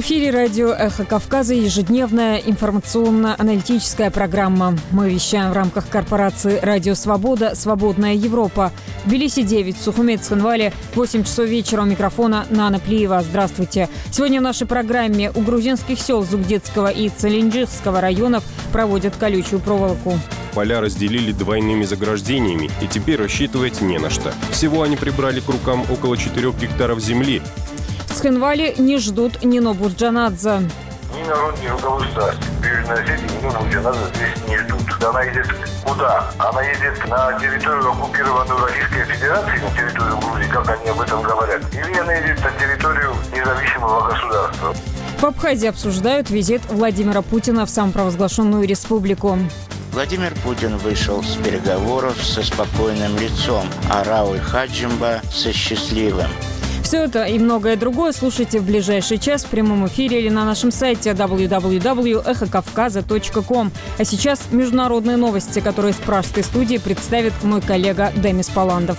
эфире радио «Эхо Кавказа» ежедневная информационно-аналитическая программа. Мы вещаем в рамках корпорации «Радио Свобода. Свободная Европа». В Тбилиси 9, в Сухуме, Цхинвале 8 часов вечера. У микрофона Нана Плиева. Здравствуйте. Сегодня в нашей программе у грузинских сел Зугдетского и Целинджихского районов проводят колючую проволоку. Поля разделили двойными заграждениями, и теперь рассчитывать не на что. Всего они прибрали к рукам около 4 гектаров земли. В Цхинвале не ждут Нино Бурджанадзе. Ни народ, ни руководство Южной Осетии Нино Бурджанадзе здесь не ждут. Она едет куда? Она едет на территорию, оккупированную Российской Федерацией, на территорию Грузии, как они об этом говорят. Или она едет на территорию независимого государства. В Абхазии обсуждают визит Владимира Путина в самопровозглашенную республику. Владимир Путин вышел с переговоров со спокойным лицом, а Рауль Хаджимба со счастливым. Все это и многое другое слушайте в ближайший час в прямом эфире или на нашем сайте www.эхокавказа.ком. А сейчас международные новости, которые с пражской студии представит мой коллега Демис Паландов.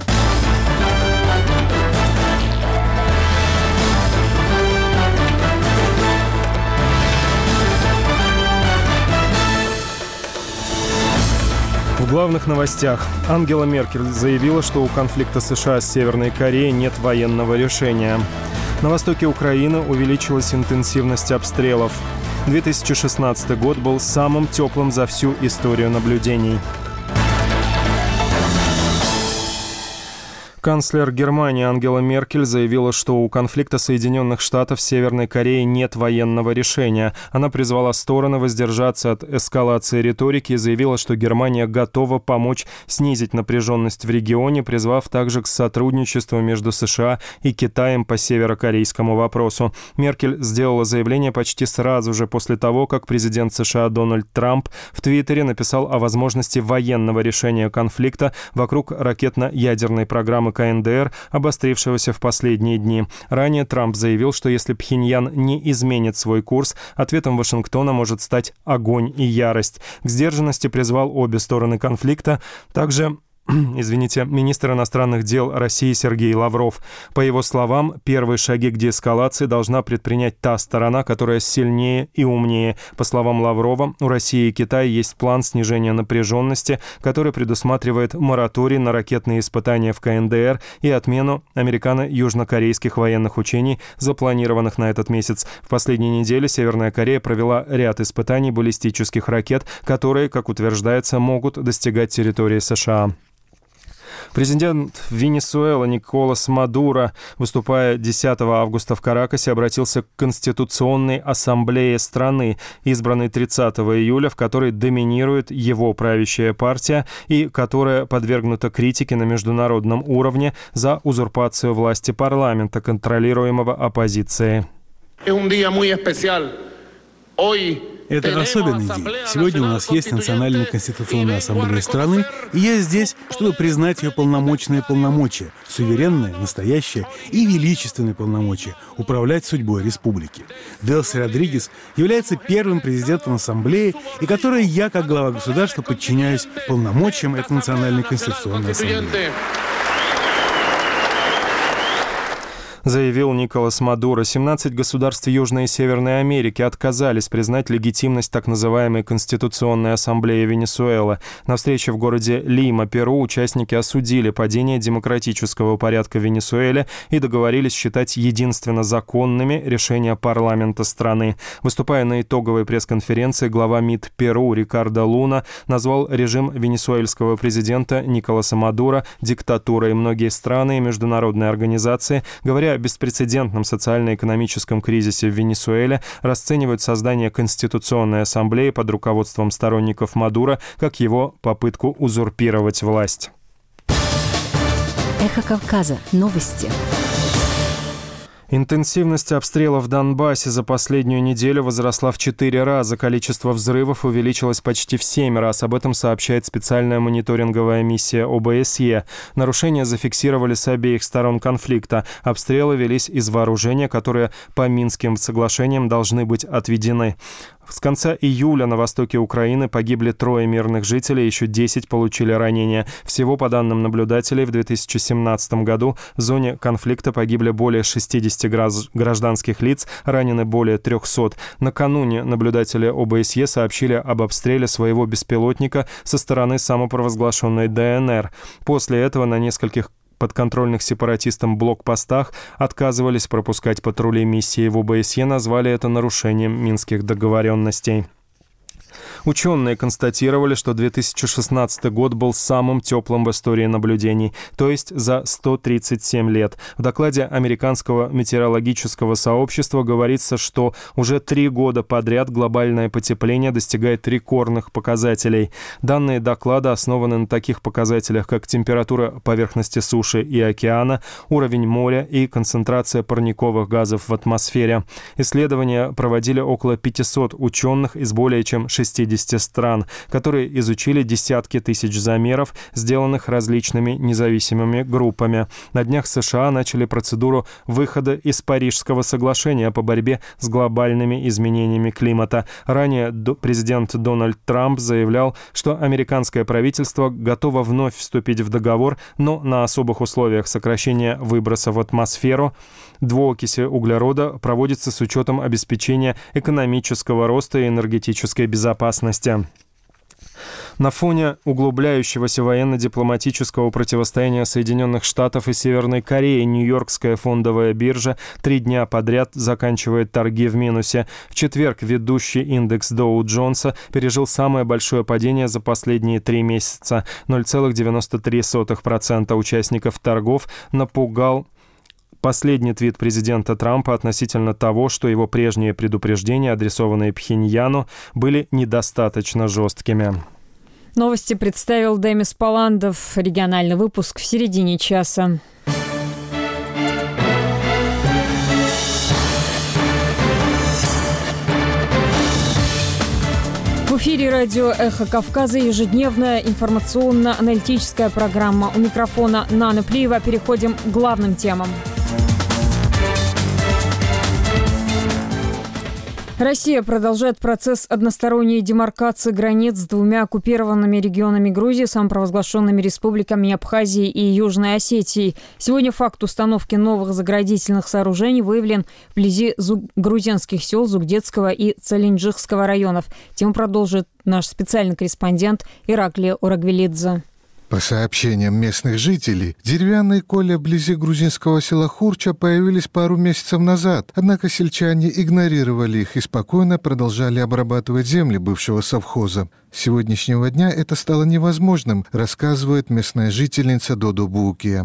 В главных новостях. Ангела Меркель заявила, что у конфликта США с Северной Кореей нет военного решения. На востоке Украины увеличилась интенсивность обстрелов. 2016 год был самым теплым за всю историю наблюдений. Канцлер Германии Ангела Меркель заявила, что у конфликта Соединенных Штатов с Северной Кореей нет военного решения. Она призвала стороны воздержаться от эскалации риторики и заявила, что Германия готова помочь снизить напряженность в регионе, призвав также к сотрудничеству между США и Китаем по северокорейскому вопросу. Меркель сделала заявление почти сразу же после того, как президент США Дональд Трамп в Твиттере написал о возможности военного решения конфликта вокруг ракетно-ядерной программы КНДР, обострившегося в последние дни. Ранее Трамп заявил, что если Пхеньян не изменит свой курс, ответом Вашингтона может стать огонь и ярость. К сдержанности призвал обе стороны конфликта. Также министр иностранных дел России Сергей Лавров. По его словам, первые шаги к деэскалации должна предпринять та сторона, которая сильнее и умнее. По словам Лаврова, у России и Китая есть план снижения напряженности, который предусматривает мораторий на ракетные испытания в КНДР и отмену американо-южнокорейских военных учений, запланированных на этот месяц. В последние недели Северная Корея провела ряд испытаний баллистических ракет, которые, как утверждается, могут достигать территории США. Президент Венесуэлы Николас Мадуро, выступая 10 августа в Каракасе, обратился к Конституционной ассамблее страны, избранной 30 июля, в которой доминирует его правящая партия и которая подвергнута критике на международном уровне за узурпацию власти парламента, контролируемого оппозицией. Это особенный день. Сегодня у нас есть Национальная конституционная ассамблея страны, и я здесь, чтобы признать ее полномочные полномочия, суверенное, настоящее и величественное полномочия управлять судьбой республики. Делси Родригес является первым президентом ассамблеи, и которой я, как глава государства, подчиняюсь полномочиям этой Национальной конституционной ассамблеи. Заявил Николас Мадуро. 17 государств Южной и Северной Америки отказались признать легитимность так называемой Конституционной ассамблеи Венесуэлы. На встрече в городе Лима, Перу, участники осудили падение демократического порядка в Венесуэле и договорились считать единственно законными решения парламента страны. Выступая на итоговой пресс-конференции, глава МИД Перу Рикардо Луна назвал режим венесуэльского президента Николаса Мадуро диктатурой. Многие страны и международные организации, говоря о беспрецедентном социально-экономическом кризисе в Венесуэле, расценивают создание Конституционной ассамблеи под руководством сторонников Мадуро как его попытку узурпировать власть. Эхо Кавказа. Новости. Интенсивность обстрелов в Донбассе за последнюю неделю возросла в 4 раза. Количество взрывов увеличилось почти в 7 раз. Об этом сообщает специальная мониторинговая миссия ОБСЕ. Нарушения зафиксировали с обеих сторон конфликта. Обстрелы велись из вооружения, которые по Минским соглашениям должны быть отведены. С конца июля на востоке Украины погибли 3 мирных жителей, еще 10 получили ранения. Всего, по данным наблюдателей, в 2017 году в зоне конфликта погибли более 60 гражданских лиц, ранены более 300. Накануне наблюдатели ОБСЕ сообщили об обстреле своего беспилотника со стороны самопровозглашенной ДНР. После этого на нескольких подконтрольных сепаратистам блокпостах отказывались пропускать патрули миссии в ОБСЕ, назвали это нарушением минских договоренностей. Ученые констатировали, что 2016 год был самым теплым в истории наблюдений, то есть за 137 лет. В докладе американского метеорологического сообщества говорится, что уже 3 года подряд глобальное потепление достигает рекордных показателей. Данные доклада основаны на таких показателях, как температура поверхности суши и океана, уровень моря и концентрация парниковых газов в атмосфере. Исследования проводили около 500 ученых из более чем 60 стран, которые изучили десятки тысяч замеров, сделанных различными независимыми группами. На днях США начали процедуру выхода из Парижского соглашения по борьбе с глобальными изменениями климата. Ранее президент Дональд Трамп заявлял, что американское правительство готово вновь вступить в договор, но на особых условиях сокращения выброса в атмосферу двуокиси углерода проводится с учетом обеспечения экономического роста и энергетической безопасности. На фоне углубляющегося военно-дипломатического противостояния Соединенных Штатов и Северной Кореи Нью-Йоркская фондовая биржа 3 дня подряд заканчивает торги в минусе. В четверг ведущий индекс Доу Джонса пережил самое большое падение за последние 3 месяца. 0,93% участников торгов напугал последний твит президента Трампа относительно того, что его прежние предупреждения, адресованные Пхеньяну, были недостаточно жесткими. Новости представил Демис Паландов. Региональный выпуск в середине часа. В эфире радио «Эхо Кавказа» ежедневная информационно-аналитическая программа. У микрофона Нана Плиева. Переходим к главным темам. Россия продолжает процесс односторонней демаркации границ с 2 оккупированными регионами Грузии, самопровозглашенными республиками Абхазии и Южной Осетии. Сегодня факт установки новых заградительных сооружений выявлен вблизи грузинских сел Зугдетского и Цалинджихского районов. Тему продолжит наш специальный корреспондент Ираклий Орагвелидзе. По сообщениям местных жителей, деревянные коля вблизи грузинского села Хурча появились пару месяцев назад, однако сельчане игнорировали их и спокойно продолжали обрабатывать земли бывшего совхоза. С сегодняшнего дня это стало невозможным, рассказывает местная жительница Додо Букия.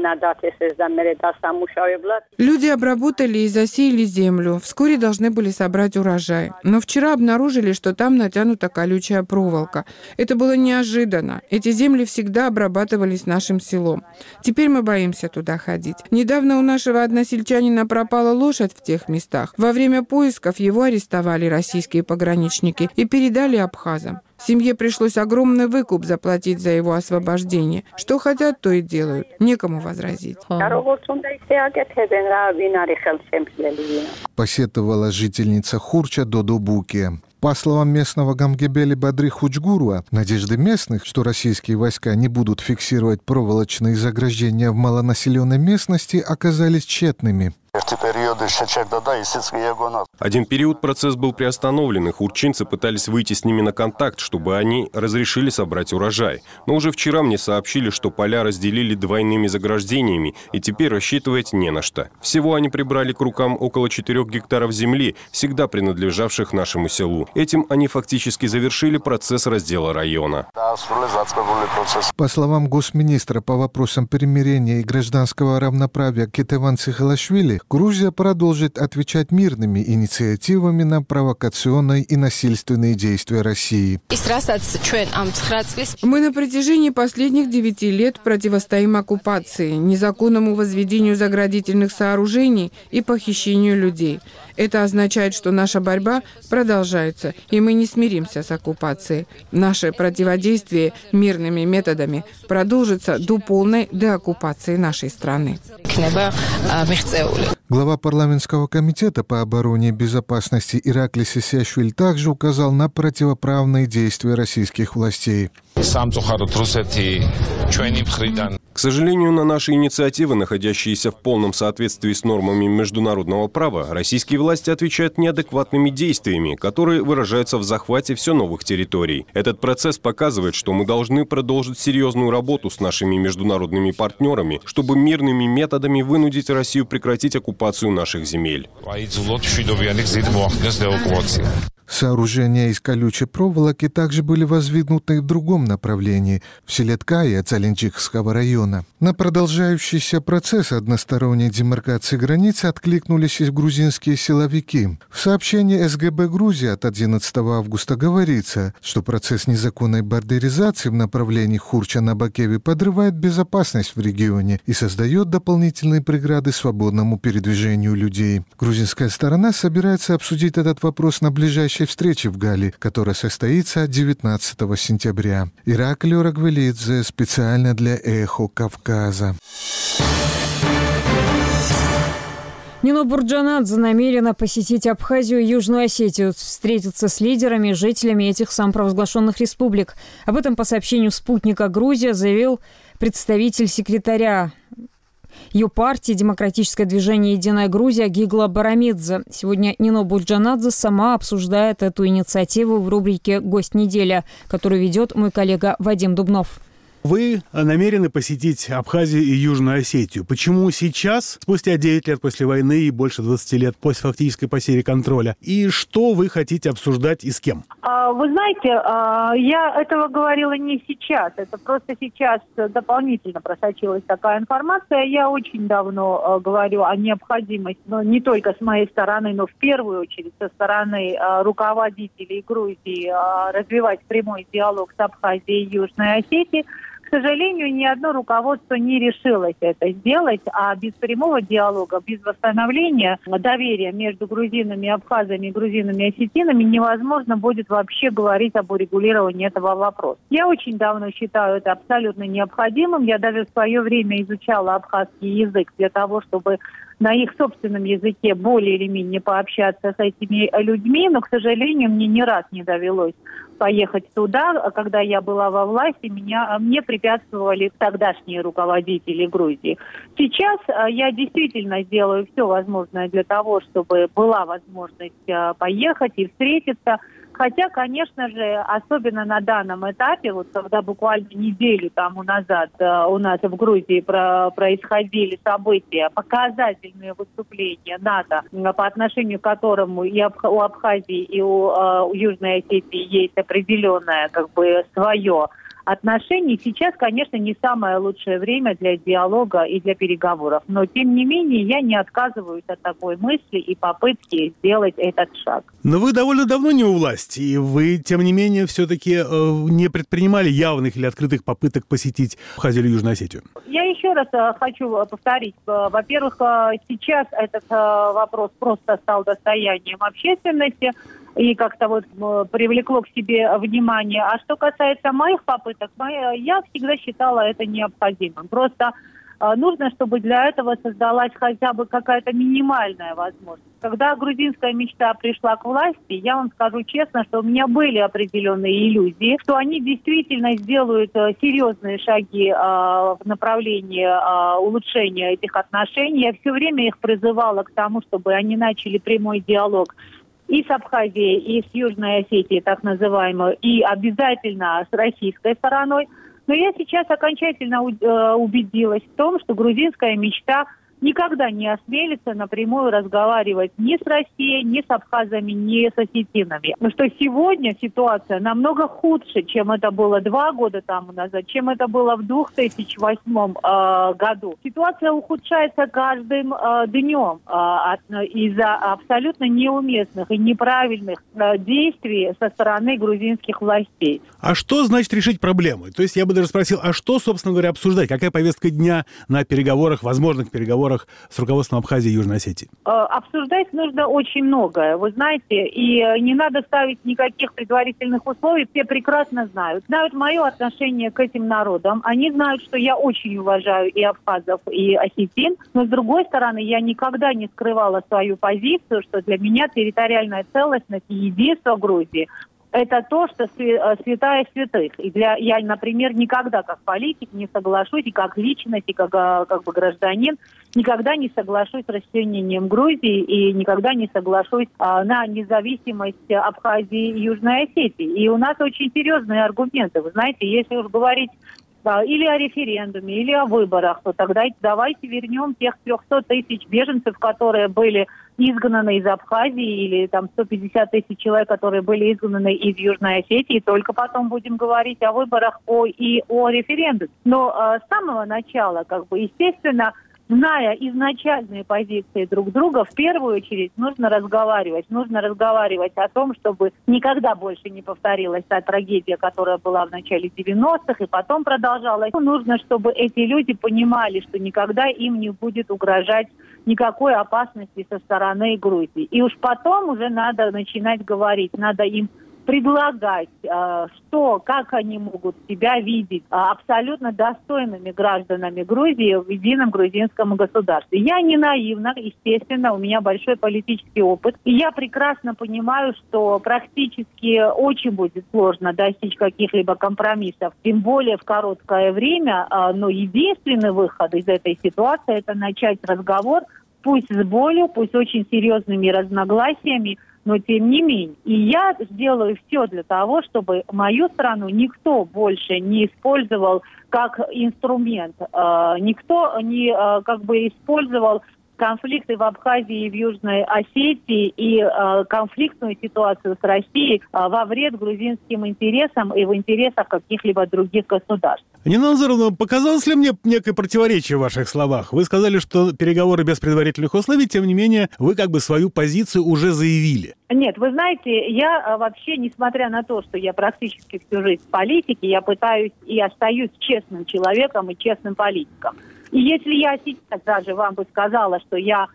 Люди обработали и засеяли землю. Вскоре должны были собрать урожай. Но вчера обнаружили, что там натянута колючая проволока. Это было неожиданно. Эти земли всегда обрабатывались нашим селом. Теперь мы боимся туда ходить. Недавно у нашего односельчанина пропала лошадь в тех местах. Во время поисков его арестовали российские пограничники и передали абхазам. Семье пришлось огромный выкуп заплатить за его освобождение. Что хотят, то и делают. Некому возразить. Посетовала жительница Хурча Додо Букия. По словам местного Гамгебели Бадри Худжгуруа, надежды местных, что российские войска не будут фиксировать проволочные заграждения в малонаселенной местности, оказались тщетными. Один период процесс был приостановлен, и хурчинцы пытались выйти с ними на контакт, чтобы они разрешили собрать урожай. Но уже вчера мне сообщили, что поля разделили двойными заграждениями, и теперь рассчитывать не на что. Всего они прибрали к рукам около 4 гектаров земли, всегда принадлежавших нашему селу. Этим они фактически завершили процесс раздела района. По словам госминистра по вопросам примирения и гражданского равноправия Кетеван Цихалашвили, Грузия продолжит отвечать мирными инициативами на провокационные и насильственные действия России. Мы на протяжении последних 9 лет противостоим оккупации, незаконному возведению заградительных сооружений и похищению людей. Это означает, что наша борьба продолжается, и мы не смиримся с оккупацией. Наше противодействие мирными методами продолжится до полной деоккупации нашей страны. Глава парламентского комитета по обороне и безопасности Иракли Сисиашвили также указал на противоправные действия российских властей. К сожалению, на наши инициативы, находящиеся в полном соответствии с нормами международного права, российские власти отвечают неадекватными действиями, которые выражаются в захвате все новых территорий. Этот процесс показывает, что мы должны продолжить серьезную работу с нашими международными партнерами, чтобы мирными методами вынудить Россию прекратить оккупацию наших земель. Сооружения из колючей проволоки также были воздвигнуты в другом направлении, в селе Ткаи Цаленджикского района. На продолжающийся процесс односторонней демаркации границы откликнулись и грузинские силовики. В сообщении СГБ Грузии от 11 августа говорится, что процесс незаконной бардеризации в направлении Хурча-Набакеви подрывает безопасность в регионе и создает дополнительные преграды свободному передвижению людей. Грузинская сторона собирается обсудить этот вопрос на ближайшей встрече в Гале, которая состоится 19 сентября. Иракли Орагвелидзе специально для «Эхо Кавказа». Нино Бурджанадзе намерена посетить Абхазию и Южную Осетию, встретиться с лидерами и жителями этих самопровозглашенных республик. Об этом по сообщению «Спутника Грузия» заявил представитель секретаря ее партии «Демократическое движение «Единая Грузия» Гигла Барамидзе. Сегодня Нино Бурджанадзе сама обсуждает эту инициативу в рубрике «Гость недели», которую ведет мой коллега Вадим Дубнов. Вы намерены посетить Абхазию и Южную Осетию. Почему сейчас, спустя 9 лет после войны и больше 20 лет после фактической потери контроля? И что вы хотите обсуждать и с кем? Вы знаете, я этого говорила не сейчас. Это просто сейчас дополнительно просочилась такая информация. Я очень давно говорю о необходимости, но не только с моей стороны, но в первую очередь со стороны руководителей Грузии развивать прямой диалог с Абхазией и Южной Осетией. К сожалению, ни одно руководство не решилось это сделать, а без прямого диалога, без восстановления доверия между грузинами, абхазами и грузинами, осетинами невозможно будет вообще говорить об урегулировании этого вопроса. Я очень давно считаю это абсолютно необходимым. Я даже в свое время изучала абхазский язык для того, чтобы на их собственном языке более или менее пообщаться с этими людьми, но, к сожалению, мне ни раз не довелось поехать туда. Когда я была во власти, мне препятствовали тогдашние руководители Грузии. Сейчас я действительно сделаю все возможное для того, чтобы была возможность поехать и встретиться. Хотя, конечно же, особенно на данном этапе, вот когда буквально неделю тому назад у нас в Грузии происходили события, показательные выступления НАТО, по отношению к которому и у Абхазии, и у Южной Осетии есть определенное свое отношений, сейчас, конечно, не самое лучшее время для диалога и для переговоров. Но, тем не менее, я не отказываюсь от такой мысли и попытки сделать этот шаг. Но вы довольно давно не у власти, и вы, тем не менее, все-таки не предпринимали явных или открытых попыток посетить Абхазию или Южную Осетию. Я еще раз хочу повторить. Во-первых, сейчас этот вопрос просто стал достоянием общественности и как-то привлекло к себе внимание. А что касается моих попыток, я всегда считала это необходимым. Просто нужно, чтобы для этого создалась хотя бы какая-то минимальная возможность. Когда грузинская мечта пришла к власти, я вам скажу честно, что у меня были определенные иллюзии, что они действительно сделают серьезные шаги в направлении улучшения этих отношений. Я все время их призывала к тому, чтобы они начали прямой диалог и с Абхазией, и с Южной Осетией, так называемой, и обязательно с российской стороной. Но я сейчас окончательно убедилась в том, что грузинская мечта никогда не осмелится напрямую разговаривать ни с Россией, ни с абхазами, ни с осетинами. Но что сегодня ситуация намного худше, чем это было 2 года тому назад, чем это было в 2008 году. Ситуация ухудшается каждым днем из-за абсолютно неуместных и неправильных действий со стороны грузинских властей. А что значит решить проблемы? То есть я бы даже спросил, а что, собственно говоря, обсуждать? Какая повестка дня на переговорах, возможных переговорах переговорах с руководством Абхазии и Южной Осетии? Обсуждать нужно очень многое, вы знаете, и не надо ставить никаких предварительных условий, все прекрасно знают мое отношение к этим народам, они знают, что я очень уважаю и абхазов, и осетин, но с другой стороны, я никогда не скрывала свою позицию, что для меня территориальная целостность и единство Грузии – это то, что святая святых. И я, например, никогда как политик не соглашусь, и как личность, и как бы гражданин, никогда не соглашусь с расчленением Грузии и никогда не соглашусь на независимость Абхазии и Южной Осетии. И у нас очень серьезные аргументы. Вы знаете, если уж говорить или о референдуме, или о выборах, то тогда давайте вернем тех 300 тысяч беженцев, которые были изгнаны из Абхазии, или там 150 тысяч человек, которые были изгнаны из Южной Осетии, и только потом будем говорить о выборах и о референдуме. Но с самого начала, естественно, зная изначальные позиции друг друга, в первую очередь нужно разговаривать. Нужно разговаривать о том, чтобы никогда больше не повторилась та трагедия, которая была в начале 90-х и потом продолжалась. Нужно, чтобы эти люди понимали, что никогда им не будет угрожать никакой опасности со стороны Грузии. И уж потом уже надо начинать говорить, надо им предлагать, как они могут себя видеть абсолютно достойными гражданами Грузии в едином грузинском государстве. Я не наивна, естественно, у меня большой политический опыт. И я прекрасно понимаю, что практически очень будет сложно достичь каких-либо компромиссов, тем более в короткое время. Но единственный выход из этой ситуации – это начать разговор, пусть с болью, пусть очень серьезными разногласиями, но тем не менее. И я сделаю все для того, чтобы мою страну никто больше не использовал как инструмент. Никто не использовал конфликты в Абхазии и в Южной Осетии и конфликтную ситуацию с Россией во вред грузинским интересам и в интересах каких-либо других государств. Нина Анзоровна, показалось ли мне некое противоречие в ваших словах? Вы сказали, что переговоры без предварительных условий, тем не менее, вы свою позицию уже заявили. Нет, вы знаете, я вообще, несмотря на то, что я практически всю жизнь в политике, я пытаюсь и остаюсь честным человеком и честным политиком. И если я сейчас даже вам бы сказала, что я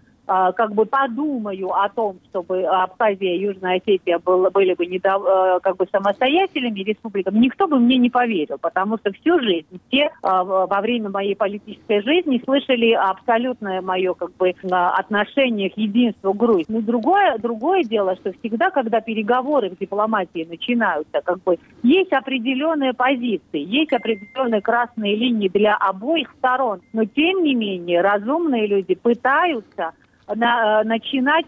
подумаю о том, чтобы Абхазия и Южная Осетия были бы самостоятельными республиками, никто бы мне не поверил, потому что всю жизнь все во время моей политической жизни слышали абсолютное мое отношение к единству Грузии. Но другое дело, что всегда, когда переговоры в дипломатии начинаются, есть определенные позиции, есть определенные красные линии для обоих сторон, но тем не менее разумные люди пытаются начинать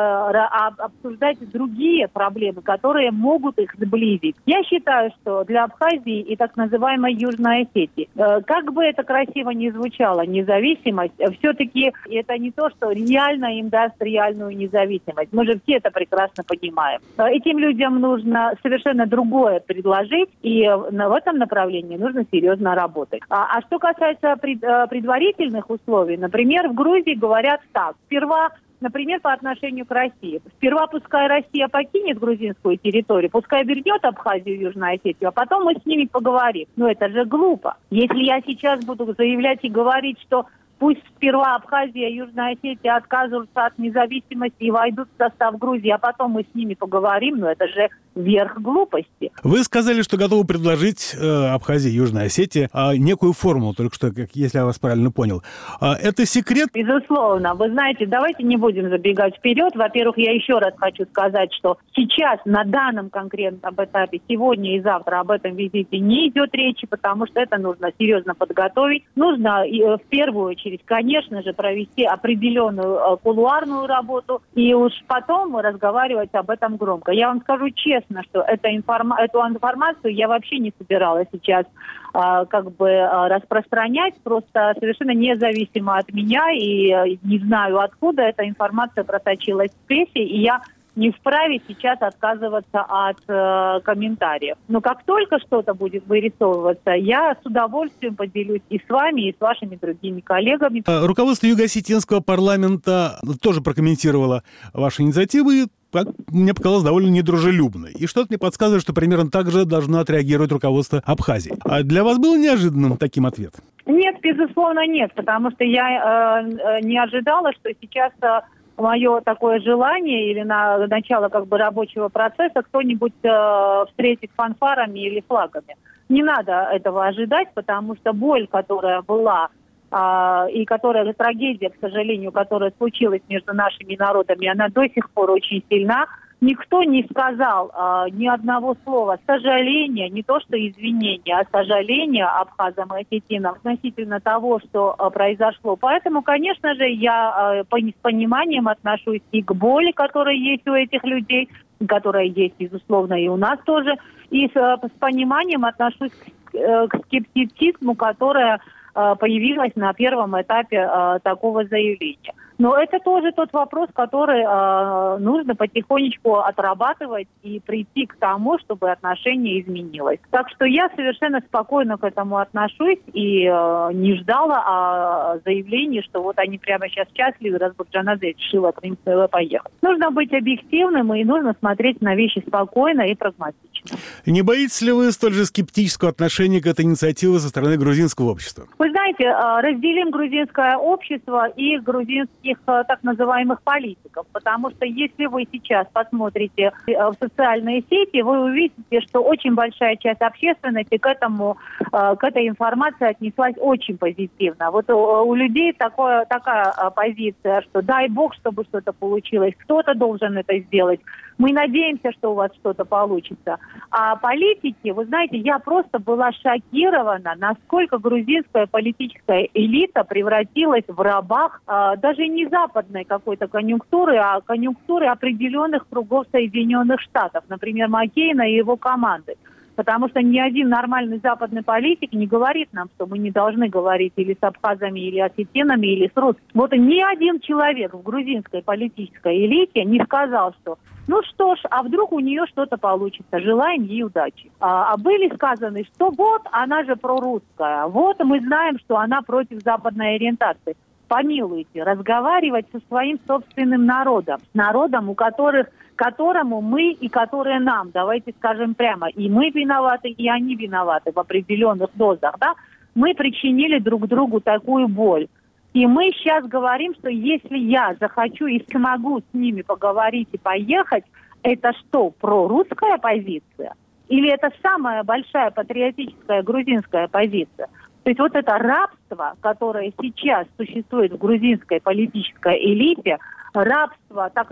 обсуждать другие проблемы, которые могут их сблизить. Я считаю, что для Абхазии и так называемой Южной Осетии, как бы это красиво ни звучало, независимость, все-таки это не то, что реально им даст реальную независимость. Мы же все это прекрасно понимаем. Этим людям нужно совершенно другое предложить, и в этом направлении нужно серьезно работать. А что касается предварительных условий, например, в Грузии говорят так: например, по отношению к России. Сперва пускай Россия покинет грузинскую территорию, пускай вернет Абхазию и Южную Осетию, а потом мы с ними поговорим. Но это же глупо. Если я сейчас буду заявлять и говорить, что пусть сперва Абхазия и Южная Осетия отказываются от независимости и войдут в состав Грузии, а потом мы с ними поговорим, это же верх глупости. Вы сказали, что готовы предложить Абхазии и Южной Осетии некую формулу, только что, если я вас правильно понял. Это секрет? Безусловно. Вы знаете, давайте не будем забегать вперед. Во-первых, я еще раз хочу сказать, что сейчас на данном конкретном этапе, сегодня и завтра об этом визите не идет речи, потому что это нужно серьезно подготовить. Нужно в первую очередь, конечно же, провести определенную кулуарную работу и уж потом разговаривать об этом громко. Я вам скажу честно, что эту информацию я вообще не собиралась сейчас распространять, просто совершенно независимо от меня, и не знаю, откуда эта информация просочилась в прессе, и я не вправе сейчас отказываться от комментариев. Но как только что-то будет вырисовываться, я с удовольствием поделюсь и с вами, и с вашими другими коллегами. Руководство Юго-Осетинского парламента тоже прокомментировало ваши инициативы, как мне показалось, довольно недружелюбно. И что-то мне подсказывает, что примерно так же должно отреагировать руководство Абхазии. А для вас был неожиданным таким ответ? Нет, безусловно, нет, потому что я не ожидала, что сейчас мое такое желание или на начало как бы рабочего процесса кто-нибудь встретит фанфарами или флагами. Не надо этого ожидать, потому что боль, которая была, и которая трагедия, к сожалению, которая случилась между нашими народами, она до сих пор очень сильна. Никто не сказал ни одного слова сожаления, не то что извинения, а сожаления абхазам и осетинам относительно того, что произошло. Поэтому, конечно же, я с пониманием отношусь и к боли, которая есть у этих людей, которая есть, безусловно, и у нас тоже, и с пониманием отношусь к скептицизму, которое появилось на первом этапе такого заявления. Но это тоже тот вопрос, который нужно потихонечку отрабатывать и прийти к тому, чтобы отношение изменилось. Так что я совершенно спокойно к этому отношусь и не ждала заявлений, что вот они прямо сейчас счастливы, раз Бурджанадзе решила поехать. Нужно быть объективным и нужно смотреть на вещи спокойно и прагматично. Не боитесь ли вы столь же скептического отношения к этой инициативе со стороны грузинского общества? Вы знаете, разделим грузинское общество и грузинских так называемых политиков, потому что если вы сейчас посмотрите в социальные сети, вы увидите, что очень большая часть общественности к этой информации отнеслась очень позитивно. Вот у людей такая позиция, что дай бог, чтобы что-то получилось, кто-то должен это сделать. Мы надеемся, что у вас что-то получится. А политики, вы знаете, я просто была шокирована, насколько грузинская политическая элита превратилась в рабах даже не западной какой-то конъюнктуры, а конъюнктуры определенных кругов Соединенных Штатов, например, Маккейна и его команды. Потому что ни один нормальный западный политик не говорит нам, что мы не должны говорить или с абхазами, или осетинами, или с русскими. Вот ни один человек в грузинской политической элите не сказал, что ну что ж, а вдруг у нее что-то получится, желаем ей удачи. А были сказаны, что вот она же прорусская, вот мы знаем, что она против западной ориентации. Помилуйте, разговаривать со своим собственным народом, которому мы и которые нам, давайте скажем прямо, и мы виноваты, и они виноваты в определенных дозах, да? Мы причинили друг другу такую боль. И мы сейчас говорим, что если я захочу и смогу с ними поговорить и поехать, это что, прорусская позиция? Или это самая большая патриотическая грузинская позиция? То есть вот это рабство, которое сейчас существует в грузинской политической элите, рабство так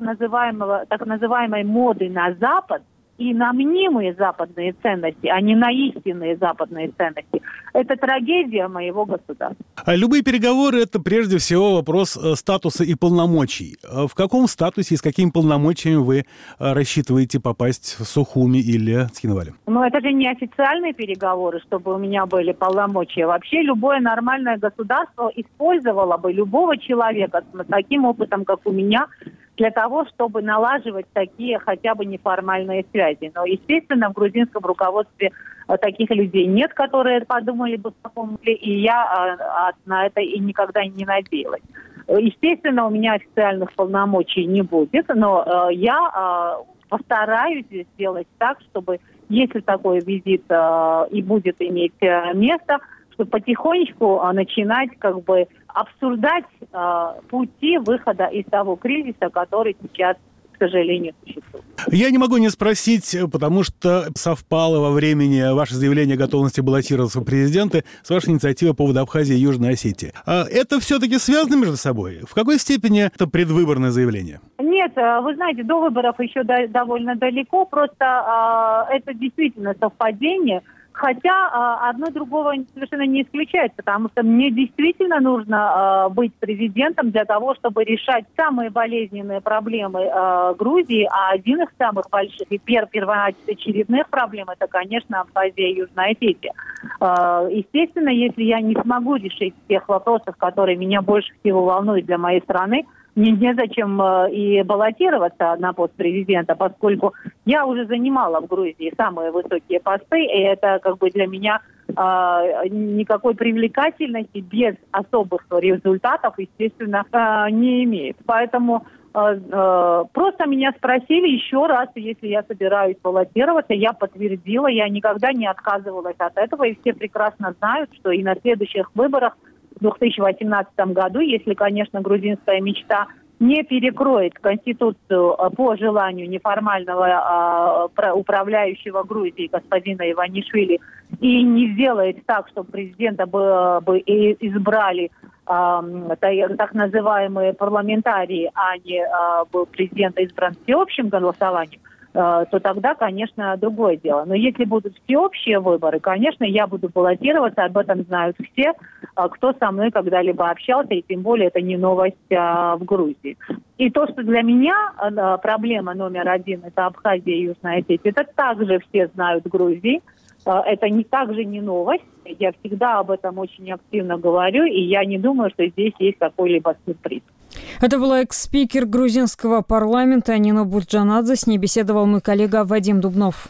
называемой моды на Запад и на мнимые западные ценности, а не на истинные западные ценности. Это трагедия моего государства. Любые переговоры – это прежде всего вопрос статуса и полномочий. В каком статусе и с какими полномочиями вы рассчитываете попасть в Сухуми или Цхинвале? Но это же не официальные переговоры, чтобы у меня были полномочия. Вообще любое нормальное государство использовало бы любого человека с таким опытом, как у меня, для того, чтобы налаживать такие хотя бы неформальные связи. Но, естественно, в грузинском руководстве таких людей нет, которые подумали бы в таком деле, и я на это и никогда не надеялась. Естественно, у меня официальных полномочий не будет, но я постараюсь сделать так, чтобы, если такой визит и будет иметь место, чтобы потихонечку начинать обсуждать пути выхода из того кризиса, который сейчас, к сожалению, существует. Я не могу не спросить, потому что совпало во времени ваше заявление о готовности баллотироваться в президенты с вашей инициативой по поводу Абхазии и Южной Осетии. Это все-таки связано между собой? В какой степени это предвыборное заявление? Нет, вы знаете, до выборов еще довольно далеко, просто это действительно совпадение. Хотя одно другого совершенно не исключает, потому что мне действительно нужно быть президентом для того, чтобы решать самые болезненные проблемы Грузии, а один из самых больших и первоочередных проблем это, конечно, Абхазия и Южная Осетия. Естественно, если я не смогу решить тех вопросов, которые меня больше всего волнуют для моей страны, мне незачем и баллотироваться на пост президента, поскольку я уже занимала в Грузии самые высокие посты, и это для меня никакой привлекательности без особых результатов, естественно, не имеет. Поэтому просто меня спросили еще раз, если я собираюсь баллотироваться, я подтвердила, я никогда не отказывалась от этого, и все прекрасно знают, что и на следующих выборах в 2018 году, если, конечно, грузинская мечта не перекроет Конституцию по желанию неформального управляющего Грузией господина Иванишвили и не сделает так, чтобы президента бы избрали так называемые парламентарии, а не был президент избран всеобщим голосованием, то тогда, конечно, другое дело. Но если будут всеобщие выборы, конечно, я буду баллотироваться, об этом знают все, кто со мной когда-либо общался, и тем более это не новость в Грузии. И то, что для меня проблема номер один – это Абхазия и Южная Осетия, это также все знают в Грузии. Это также не новость. Я всегда об этом очень активно говорю, и я не думаю, что здесь есть какой-либо сюрприз. Это была экс-спикер грузинского парламента Нино Бурджанадзе. С ней беседовал мой коллега Вадим Дубнов.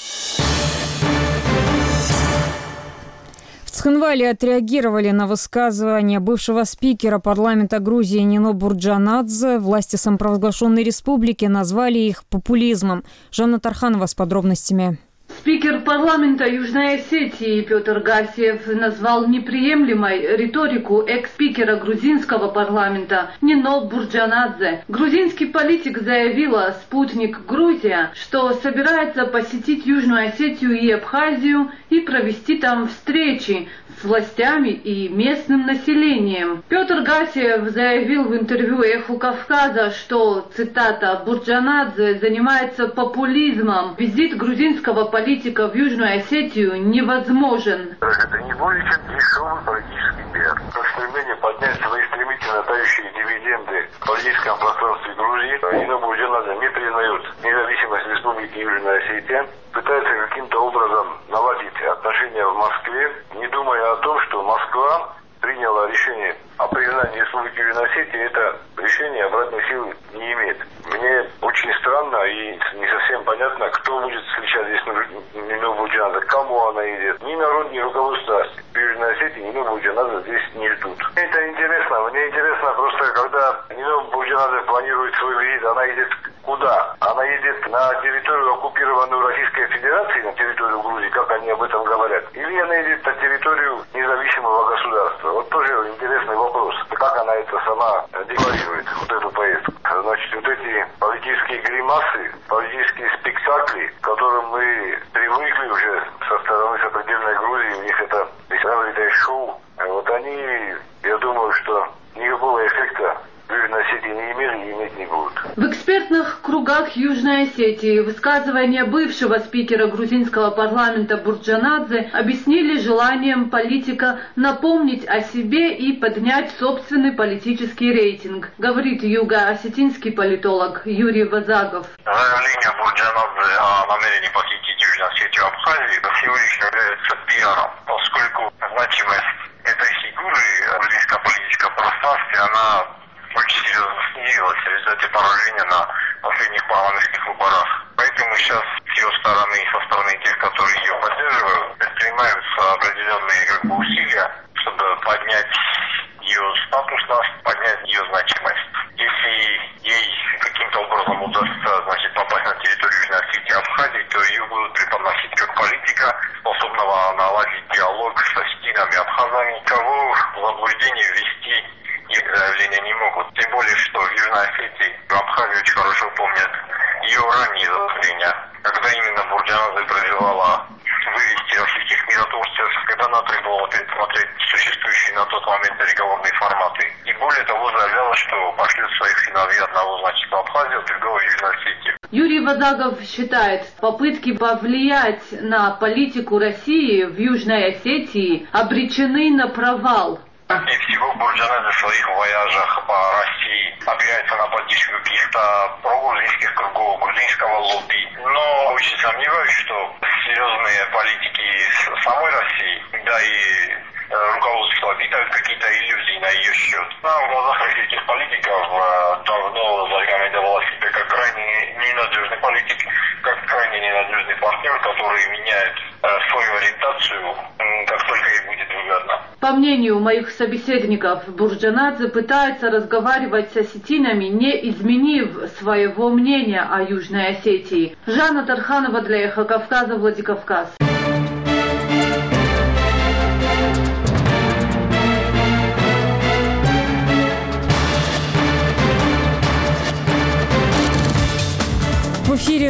В Цхинвале отреагировали на высказывание бывшего спикера парламента Грузии Нино Бурджанадзе. Власти самопровозглашенной республики назвали их популизмом. Жанна Тарханова с подробностями. Спикер парламента Южной Осетии Петр Гасиев назвал неприемлемой риторику экс-спикера грузинского парламента Нино Бурджанадзе. Грузинский политик заявила «Спутник Грузия», что собирается посетить Южную Осетию и Абхазию и провести там встречи с властями и местным населением. Петр Гасиев заявил в интервью «Эху Кавказа», что, цитата, «Бурджанадзе занимается популизмом. Визит грузинского политика в Южную Осетию невозможен». Это не более чем дешевый политический пиар. Стремление поднять свои стремительно тающие дивиденды в политическом пространстве Грузии Нино Бурджанадзе не признает независимость Республики Южная Осетия, пытается каким-то образом наладить отношения в Москве, не думая о том, что Москва приняла решение о признании Республики Южная Осетия, это решение обратной силы не имеет. Мне очень странно и не совсем понятно, кто будет встречать здесь Нино Бурджанадзе, кому она едет. Ни народ, ни руководство Южной Осетии Нино Бурджанадзе здесь не ждут. Это интересно. Мне интересно просто, когда Нино Бурджанадзе планирует свой визит, она едет куда? Она едет на территорию, оккупированную Российской Федерацией, на территорию Грузии, как они об этом говорят, или она едет на территорию независимого государства? Вот тоже интересный вопрос. Как она это сама декларирует, вот эту поездку? Значит, вот эти политические гримасы, политические спектакли, к которым мы привыкли уже со стороны сопредельной Грузии, у них это развитое шоу, вот они, я думаю, что никакого эффекта в Южной Осетии не имели и иметь не будут. В экспертных кругах Южной Осетии высказывания бывшего спикера грузинского парламента Бурджанадзе объяснили желанием политика напомнить о себе и поднять собственный политический рейтинг, говорит юго-осетинский политолог Юрий Вазагов. Заявление Бурджанадзе о намерении посетить Южную Осетию и Абхазию всего лишь является пиаром, поскольку значимость этой фигуры в грузинском политическом пространстве, она очень серьезно снизилась в результате поражения на последних парламентских выборах. Поэтому сейчас с ее стороны и со стороны тех, которые ее поддерживают, предпринимаются определенные усилия, чтобы поднять ее статусность, поднять ее значимость. Если ей каким-то образом удастся, попасть на территорию Южной Осетии и Абхазии, то ее будут преподносить как политика, способного наладить диалог с осетинами и абхазами, кого в заблуждение ввести их заявления не могут. Тем более, что в Южной Осетии и в Абхазии очень хорошо помнят ее ранние заявления, когда именно Бурджанадзе призывала вывести российских миротворцев, когда она требовала пересмотреть существующие на тот момент переговорные форматы. И более того, заявляла, что пошлет своих сыновей одного, в Абхазию, другого в Южной Осетии. Юрий Вазагов считает, попытки повлиять на политику России в Южной Осетии обречены на провал. И всего Бурджанадзе в своих вояжах по России опирается на поддержку каких-то прогрузинских кругов, грузинского лобби. Но очень сомневаюсь, что серьезные политики самой России, да и руководство питают какие-то иллюзии на ее счет. В глазах российских политиков давно зарекомендовала себя как крайне ненадежный политик, как крайне ненадежный партнер, который меняет свою ориентацию, как только ей будет выгодно. По мнению моих собеседников, Бурджанадзе пытается разговаривать с осетинами, не изменив своего мнения о Южной Осетии. Жанна Тарханова для Эхо Кавказа, Владикавказ.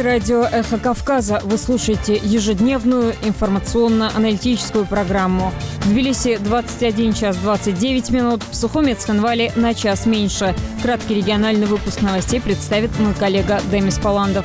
радио «Эхо Кавказа». Вы слушаете ежедневную информационно-аналитическую программу. В Тбилиси 21 час 29 минут, в Сухуме и Цхинвале на час меньше. Краткий региональный выпуск новостей представит мой коллега Демис Паландов.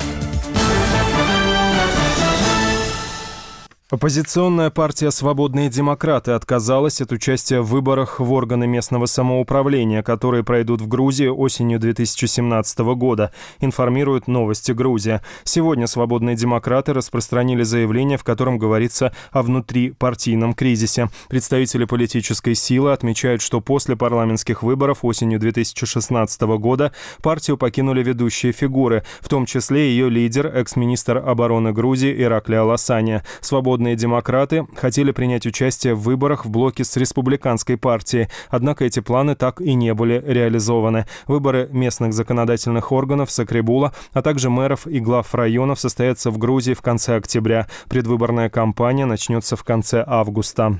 Оппозиционная партия «Свободные демократы» отказалась от участия в выборах в органы местного самоуправления, которые пройдут в Грузии осенью 2017 года, информируют «Новости Грузия». Сегодня «Свободные демократы» распространили заявление, в котором говорится о внутрипартийном кризисе. Представители политической силы отмечают, что после парламентских выборов осенью 2016 года партию покинули ведущие фигуры, в том числе ее лидер, экс-министр обороны Грузии Иракли Аласания. «Свободные демократы» хотели принять участие в выборах в блоке с республиканской партией, однако эти планы так и не были реализованы. Выборы местных законодательных органов Сакребула, а также мэров и глав районов состоятся в Грузии в конце октября. Предвыборная кампания начнется в конце августа.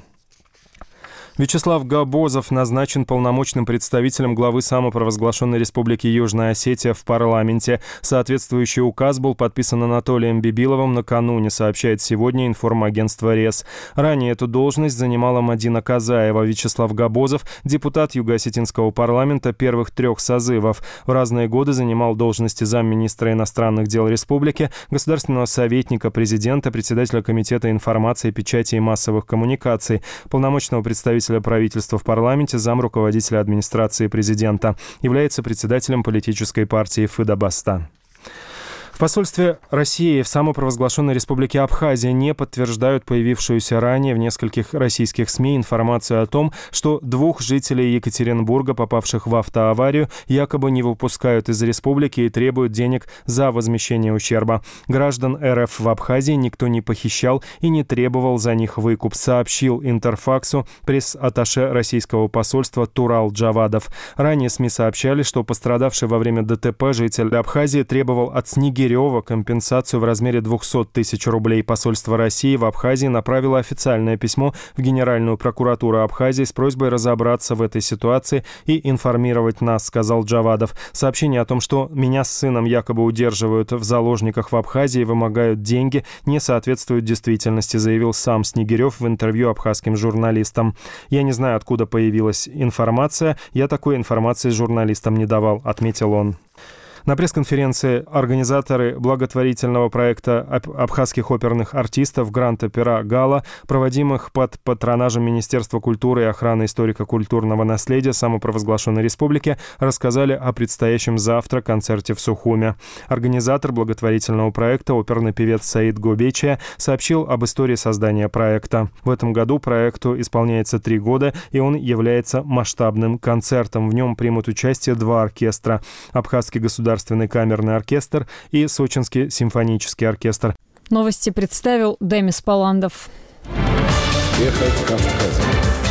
Вячеслав Габозов назначен полномочным представителем главы самопровозглашенной Республики Южная Осетия в парламенте. Соответствующий указ был подписан Анатолием Бибиловым накануне, сообщает сегодня информагентство РЕС. Ранее эту должность занимала Мадина Казаева. Вячеслав Габозов – депутат Юго-Осетинского парламента первых 3 созывов. В разные годы занимал должности замминистра иностранных дел республики, государственного советника президента, председателя комитета информации, печати и массовых коммуникаций, полномочного представителя правительства в парламенте, замруководителя администрации президента. Является председателем политической партии Фидабаста. В посольстве России в самопровозглашенной республике Абхазия не подтверждают появившуюся ранее в нескольких российских СМИ информацию о том, что 2 жителей Екатеринбурга, попавших в автоаварию, якобы не выпускают из республики и требуют денег за возмещение ущерба. Граждан РФ в Абхазии никто не похищал и не требовал за них выкуп, сообщил Интерфаксу пресс-атташе российского посольства Турал Джавадов. Ранее СМИ сообщали, что пострадавший во время ДТП житель Абхазии требовал от Снегирева компенсацию в размере 200 тысяч рублей. Посольство России в Абхазии направило официальное письмо в Генеральную прокуратуру Абхазии с просьбой разобраться в этой ситуации и информировать нас, сказал Джавадов. Сообщение о том, что меня с сыном якобы удерживают в заложниках в Абхазии и вымогают деньги, не соответствует действительности, заявил сам Снегирев в интервью абхазским журналистам. «Я не знаю, откуда появилась информация. Я такой информации журналистам не давал», отметил он. На пресс-конференции организаторы благотворительного проекта абхазских оперных артистов «Гранд-опера Гала», проводимых под патронажем Министерства культуры и охраны историко-культурного наследия самопровозглашенной республики, рассказали о предстоящем завтра концерте в Сухуме. Организатор благотворительного проекта, оперный певец Саид Гобечия, сообщил об истории создания проекта. В этом году проекту исполняется 3 года, и он является масштабным концертом. В нем примут участие 2 оркестра – Абхазский государственный камерный оркестр и Сочинский симфонический оркестр. Новости представил Демис Паландов. Эхо Кавказа.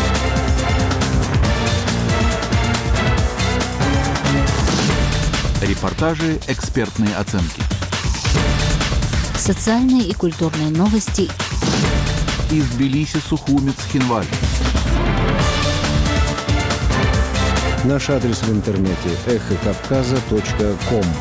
Репортажи, экспертные оценки. Социальные и культурные новости. Из Тбилиси, Сухуми, Цхинвали. Наш адрес в интернете эхокавказа.ком.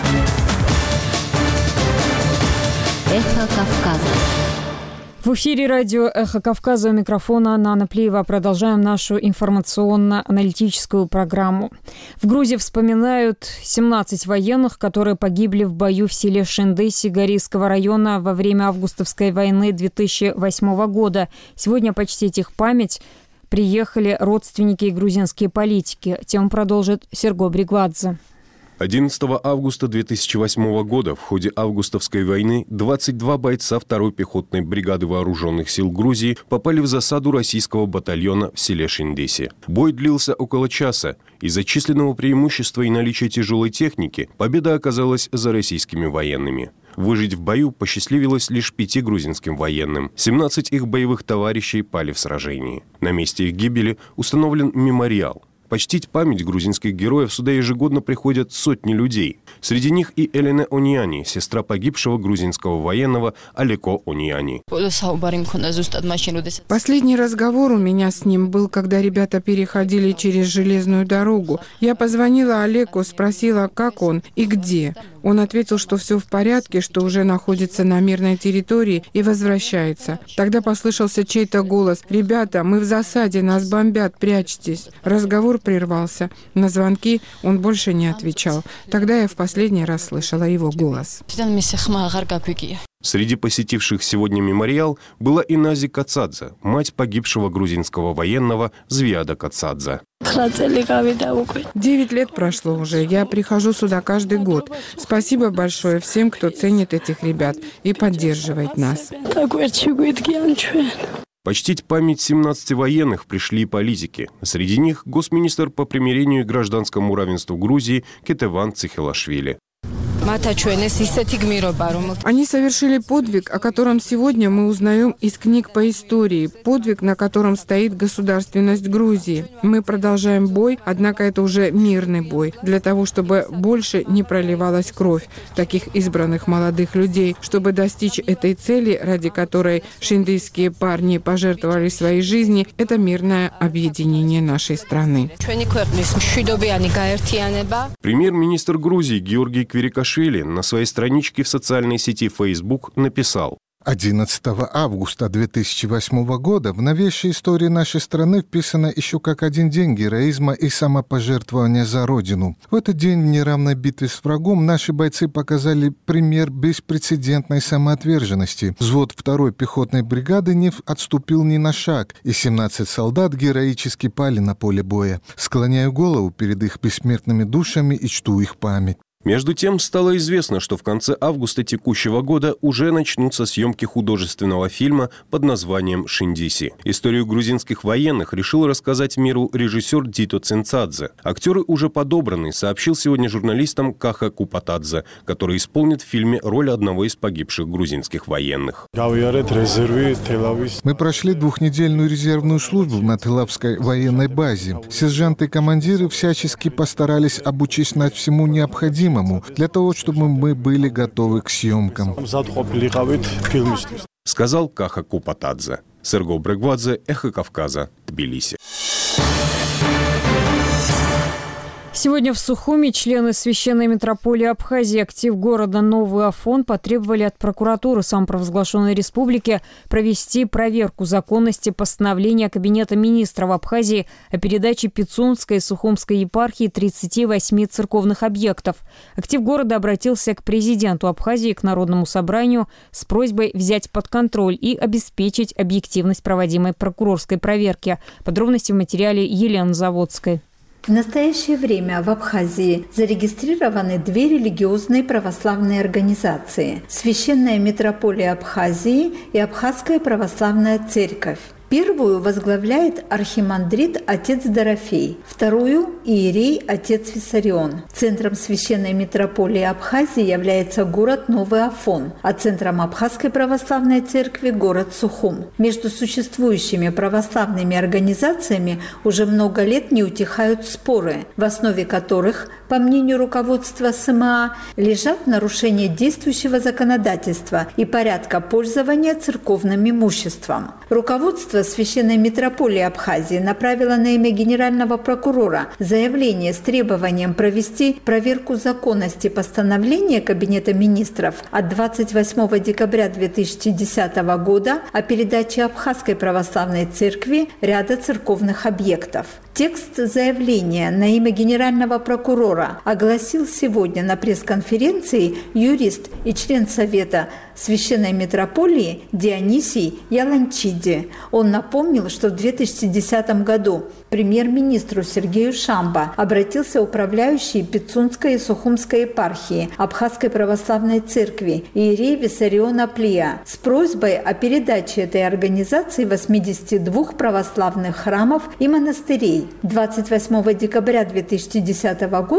Эхо Кавказа. В эфире радио «Эхо Кавказа», у микрофона Нана Плиева. Продолжаем нашу информационно-аналитическую программу. В Грузии вспоминают 17 военных, которые погибли в бою в селе Шиндыси Горийского района во время августовской войны 2008 года. Сегодня почтить их память приехали родственники и грузинские политики. Тему продолжит Серго Бригвадзе. 11 августа 2008 года в ходе августовской войны 22 бойца 2-й пехотной бригады вооруженных сил Грузии попали в засаду российского батальона в селе Шиндыси. Бой длился около часа. Из-за численного преимущества и наличия тяжелой техники победа оказалась за российскими военными. Выжить в бою посчастливилось лишь 5 грузинским военным. 17 их боевых товарищей пали в сражении. На месте их гибели установлен мемориал. Почтить память грузинских героев сюда ежегодно приходят сотни людей. Среди них и Элена Ониани, сестра погибшего грузинского военного Алеко Ониани. Последний разговор у меня с ним был, когда ребята переходили через железную дорогу. Я позвонила Алеко, спросила, как он и где. Он ответил, что все в порядке, что уже находится на мирной территории и возвращается. Тогда послышался чей-то голос: «Ребята, мы в засаде, нас бомбят, прячьтесь». Разговор прервался. На звонки он больше не отвечал. Тогда я в последний раз слышала его голос. Среди посетивших сегодня мемориал была и Нази Кацадзе, мать погибшего грузинского военного Звияда Кацадзе. 9 лет прошло уже. Я прихожу сюда каждый год. Спасибо большое всем, кто ценит этих ребят и поддерживает нас. Почтить память 17 военных пришли и политики. Среди них госминистр по примирению и гражданскому равенству Грузии Кетеван Цихелашвили. Они совершили подвиг, о котором сегодня мы узнаем из книг по истории. Подвиг, на котором стоит государственность Грузии. Мы продолжаем бой, однако это уже мирный бой, для того, чтобы больше не проливалась кровь таких избранных молодых людей, чтобы достичь этой цели, ради которой шиндийские парни пожертвовали своей жизни. Это мирное объединение нашей страны. Премьер-министр Грузии Георгий Квирикашвили на своей страничке в социальной сети Facebook написал: 11 августа 2008 года в новейшей истории нашей страны вписано еще как один день героизма и самопожертвования за Родину. В этот день в неравной битве с врагом наши бойцы показали пример беспрецедентной самоотверженности. Взвод 2-й пехотной бригады не отступил ни на шаг, и 17 солдат героически пали на поле боя. Склоняю голову перед их бессмертными душами и чту их память. Между тем, стало известно, что в конце августа текущего года уже начнутся съемки художественного фильма под названием «Шиндиси». Историю грузинских военных решил рассказать миру режиссер Дито Цинцадзе. Актеры уже подобраны, сообщил сегодня журналистам Каха Купатадзе, который исполнит в фильме роль одного из погибших грузинских военных. Мы прошли 2-недельную резервную службу на Телавской военной базе. Сержанты и командиры всячески постарались обучить нас всему необходимому, для того, чтобы мы были готовы к съемкам. Сказал Каха Купатадзе. Серго Брегвадзе, Эхо Кавказа, Тбилиси. Сегодня в Сухуми члены Священной митрополии Абхазии, актив города Новый Афон, потребовали от прокуратуры самопровозглашенной республики провести проверку законности постановления Кабинета министров Абхазии о передаче Пицунской и Сухумской епархии 38 церковных объектов. Актив города обратился к президенту Абхазии, к Народному собранию с просьбой взять под контроль и обеспечить объективность проводимой прокурорской проверки. Подробности в материале Елены Заводской. В настоящее время в Абхазии зарегистрированы 2 религиозные православные организации – Священная митрополия Абхазии и Абхазская православная церковь. Первую возглавляет архимандрит отец Дорофей, вторую – иерей отец Виссарион. Центром Священной митрополии Абхазии является город Новый Афон, а центром Абхазской православной церкви – город Сухум. Между существующими православными организациями уже много лет не утихают споры, в основе которых, по мнению руководства СМА, лежат нарушения действующего законодательства и порядка пользования церковным имуществом. Руководство Священной митрополии Абхазии направила на имя генерального прокурора заявление с требованием провести проверку законности постановления Кабинета министров от 28 декабря 2010 года о передаче Абхазской православной церкви ряда церковных объектов. Текст заявления на имя генерального прокурора огласил сегодня на пресс-конференции юрист и член Совета Священной митрополии Дионисий Яланчиди. Он напомнил, что в 2010 году премьер-министру Сергею Шамбо обратился управляющий Пицунской и Сухумской епархии Абхазской православной церкви иерей Виссарион Аплия с просьбой о передаче этой организации 82 православных храмов и монастырей. 28 декабря 2010 года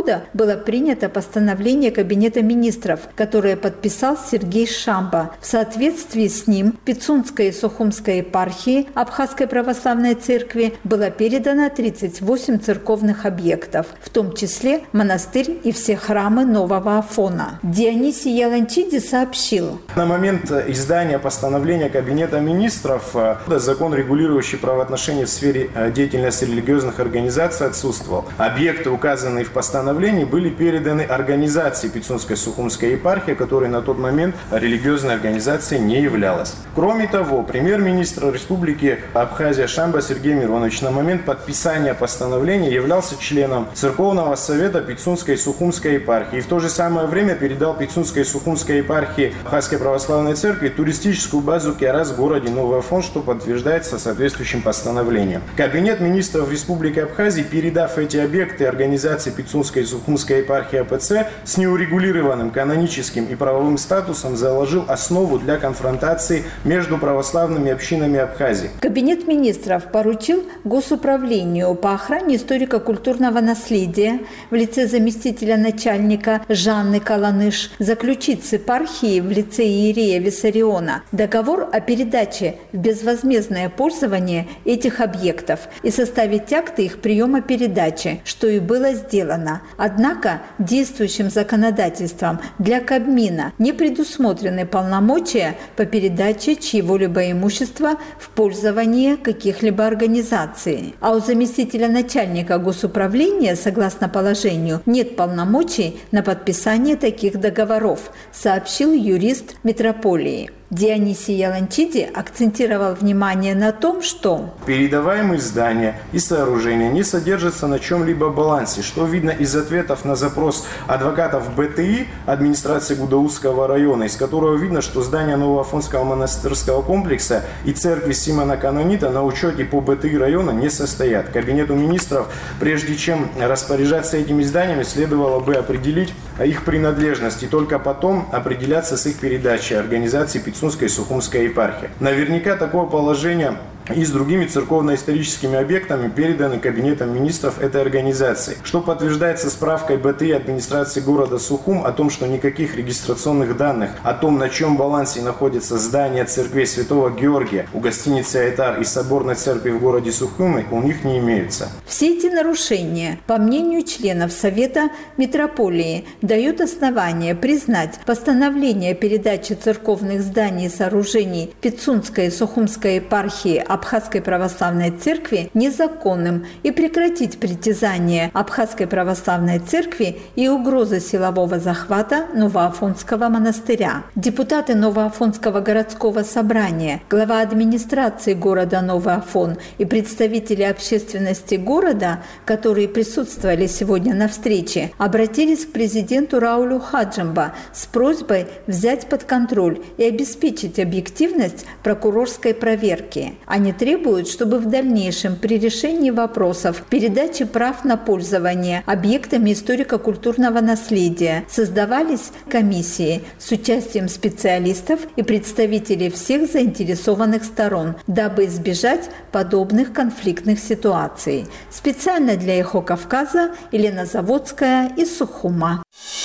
года было принято постановление Кабинета министров, которое подписал Сергей Шамба. В соответствии с ним Пицунской и Сухумской епархии Абхазской православной церкви было передано 38 церковных объектов, в том числе монастырь и все храмы Нового Афона. Дионисий Яланчиди сообщил. На момент издания постановления Кабинета министров закон, регулирующий правоотношения в сфере деятельности религиозных организаций, отсутствовал. Объекты, указанные в постановлении, были переданы организации Пицунской Сухумской епархии, которая на тот момент религиозной организацией не являлась. Кроме того, премьер-министр Республики Абхазия Шамба Сергей Миронович на момент подписания постановления являлся членом Церковного совета Пицунской и Сухумской епархии и в то же самое время передал Пицунской и Сухумской епархии Абхазской православной церкви туристическую базу Киарас в городе Новый Афон, что подтверждается соответствующим постановлением. Кабинет министров Республики Абхазия, передав эти объекты организации Пицунской и Сухумской епархии АПЦ с неурегулированным каноническим и правовым статусом, заложил основу для конфронтации между православными общинами Абхазии. Кабинет министров поручил Госуправлению по охране историко-культурного наследия в лице заместителя начальника Жанны Каланыш заключить с епархией в лице иерея Виссариона договор о передаче в безвозмездное пользование этих объектов и составить акты их приема передачи, что и было сделано. Однако действующим законодательством для Кабмина не предусмотрены полномочия по передаче чьего-либо имущества в пользование каких-либо организаций. А у заместителя начальника госуправления, согласно положению, нет полномочий на подписание таких договоров, сообщил юрист митрополии. Дионисий Яланчиди акцентировал внимание на том, что передаваемые здания и сооружения не содержатся на чем-либо балансе, что видно из ответов на запрос адвокатов БТИ администрации Гудаутского района, из которого видно, что здания Новоафонского монастырского комплекса и церкви Симона Канонита на учете по БТИ района не состоят. Кабинету министров, прежде чем распоряжаться этими зданиями, следовало бы определить их принадлежность и только потом определяться с их передачей организации Пицунской и Сухумской епархии. Наверняка такое положение и с другими церковно-историческими объектами переданы Кабинетом министров этой организации, что подтверждается справкой БТИ администрации города Сухум о том, что никаких регистрационных данных о том, на чем балансе находятся здания церквей Святого Георгия у гостиницы Айтар и соборной церкви в городе Сухуме, у них не имеются. Все эти нарушения, по мнению членов Совета митрополии, дают основание признать постановление о передаче церковных зданий и сооружений Пицунской и Сухумской епархии Абхазской православной церкви незаконным и прекратить притязание Абхазской православной церкви и угрозы силового захвата Новоафонского монастыря. Депутаты Новоафонского городского собрания, глава администрации города Новый Афон и представители общественности города, которые присутствовали сегодня на встрече, обратились к президенту Раулю Хаджимба с просьбой взять под контроль и обеспечить объективность прокурорской проверки. Они требуют, чтобы в дальнейшем при решении вопросов передачи прав на пользование объектами историко-культурного наследия создавались комиссии с участием специалистов и представителей всех заинтересованных сторон, дабы избежать подобных конфликтных ситуаций. Специально для «Эхо Кавказа» Елена Заводская из Сухума.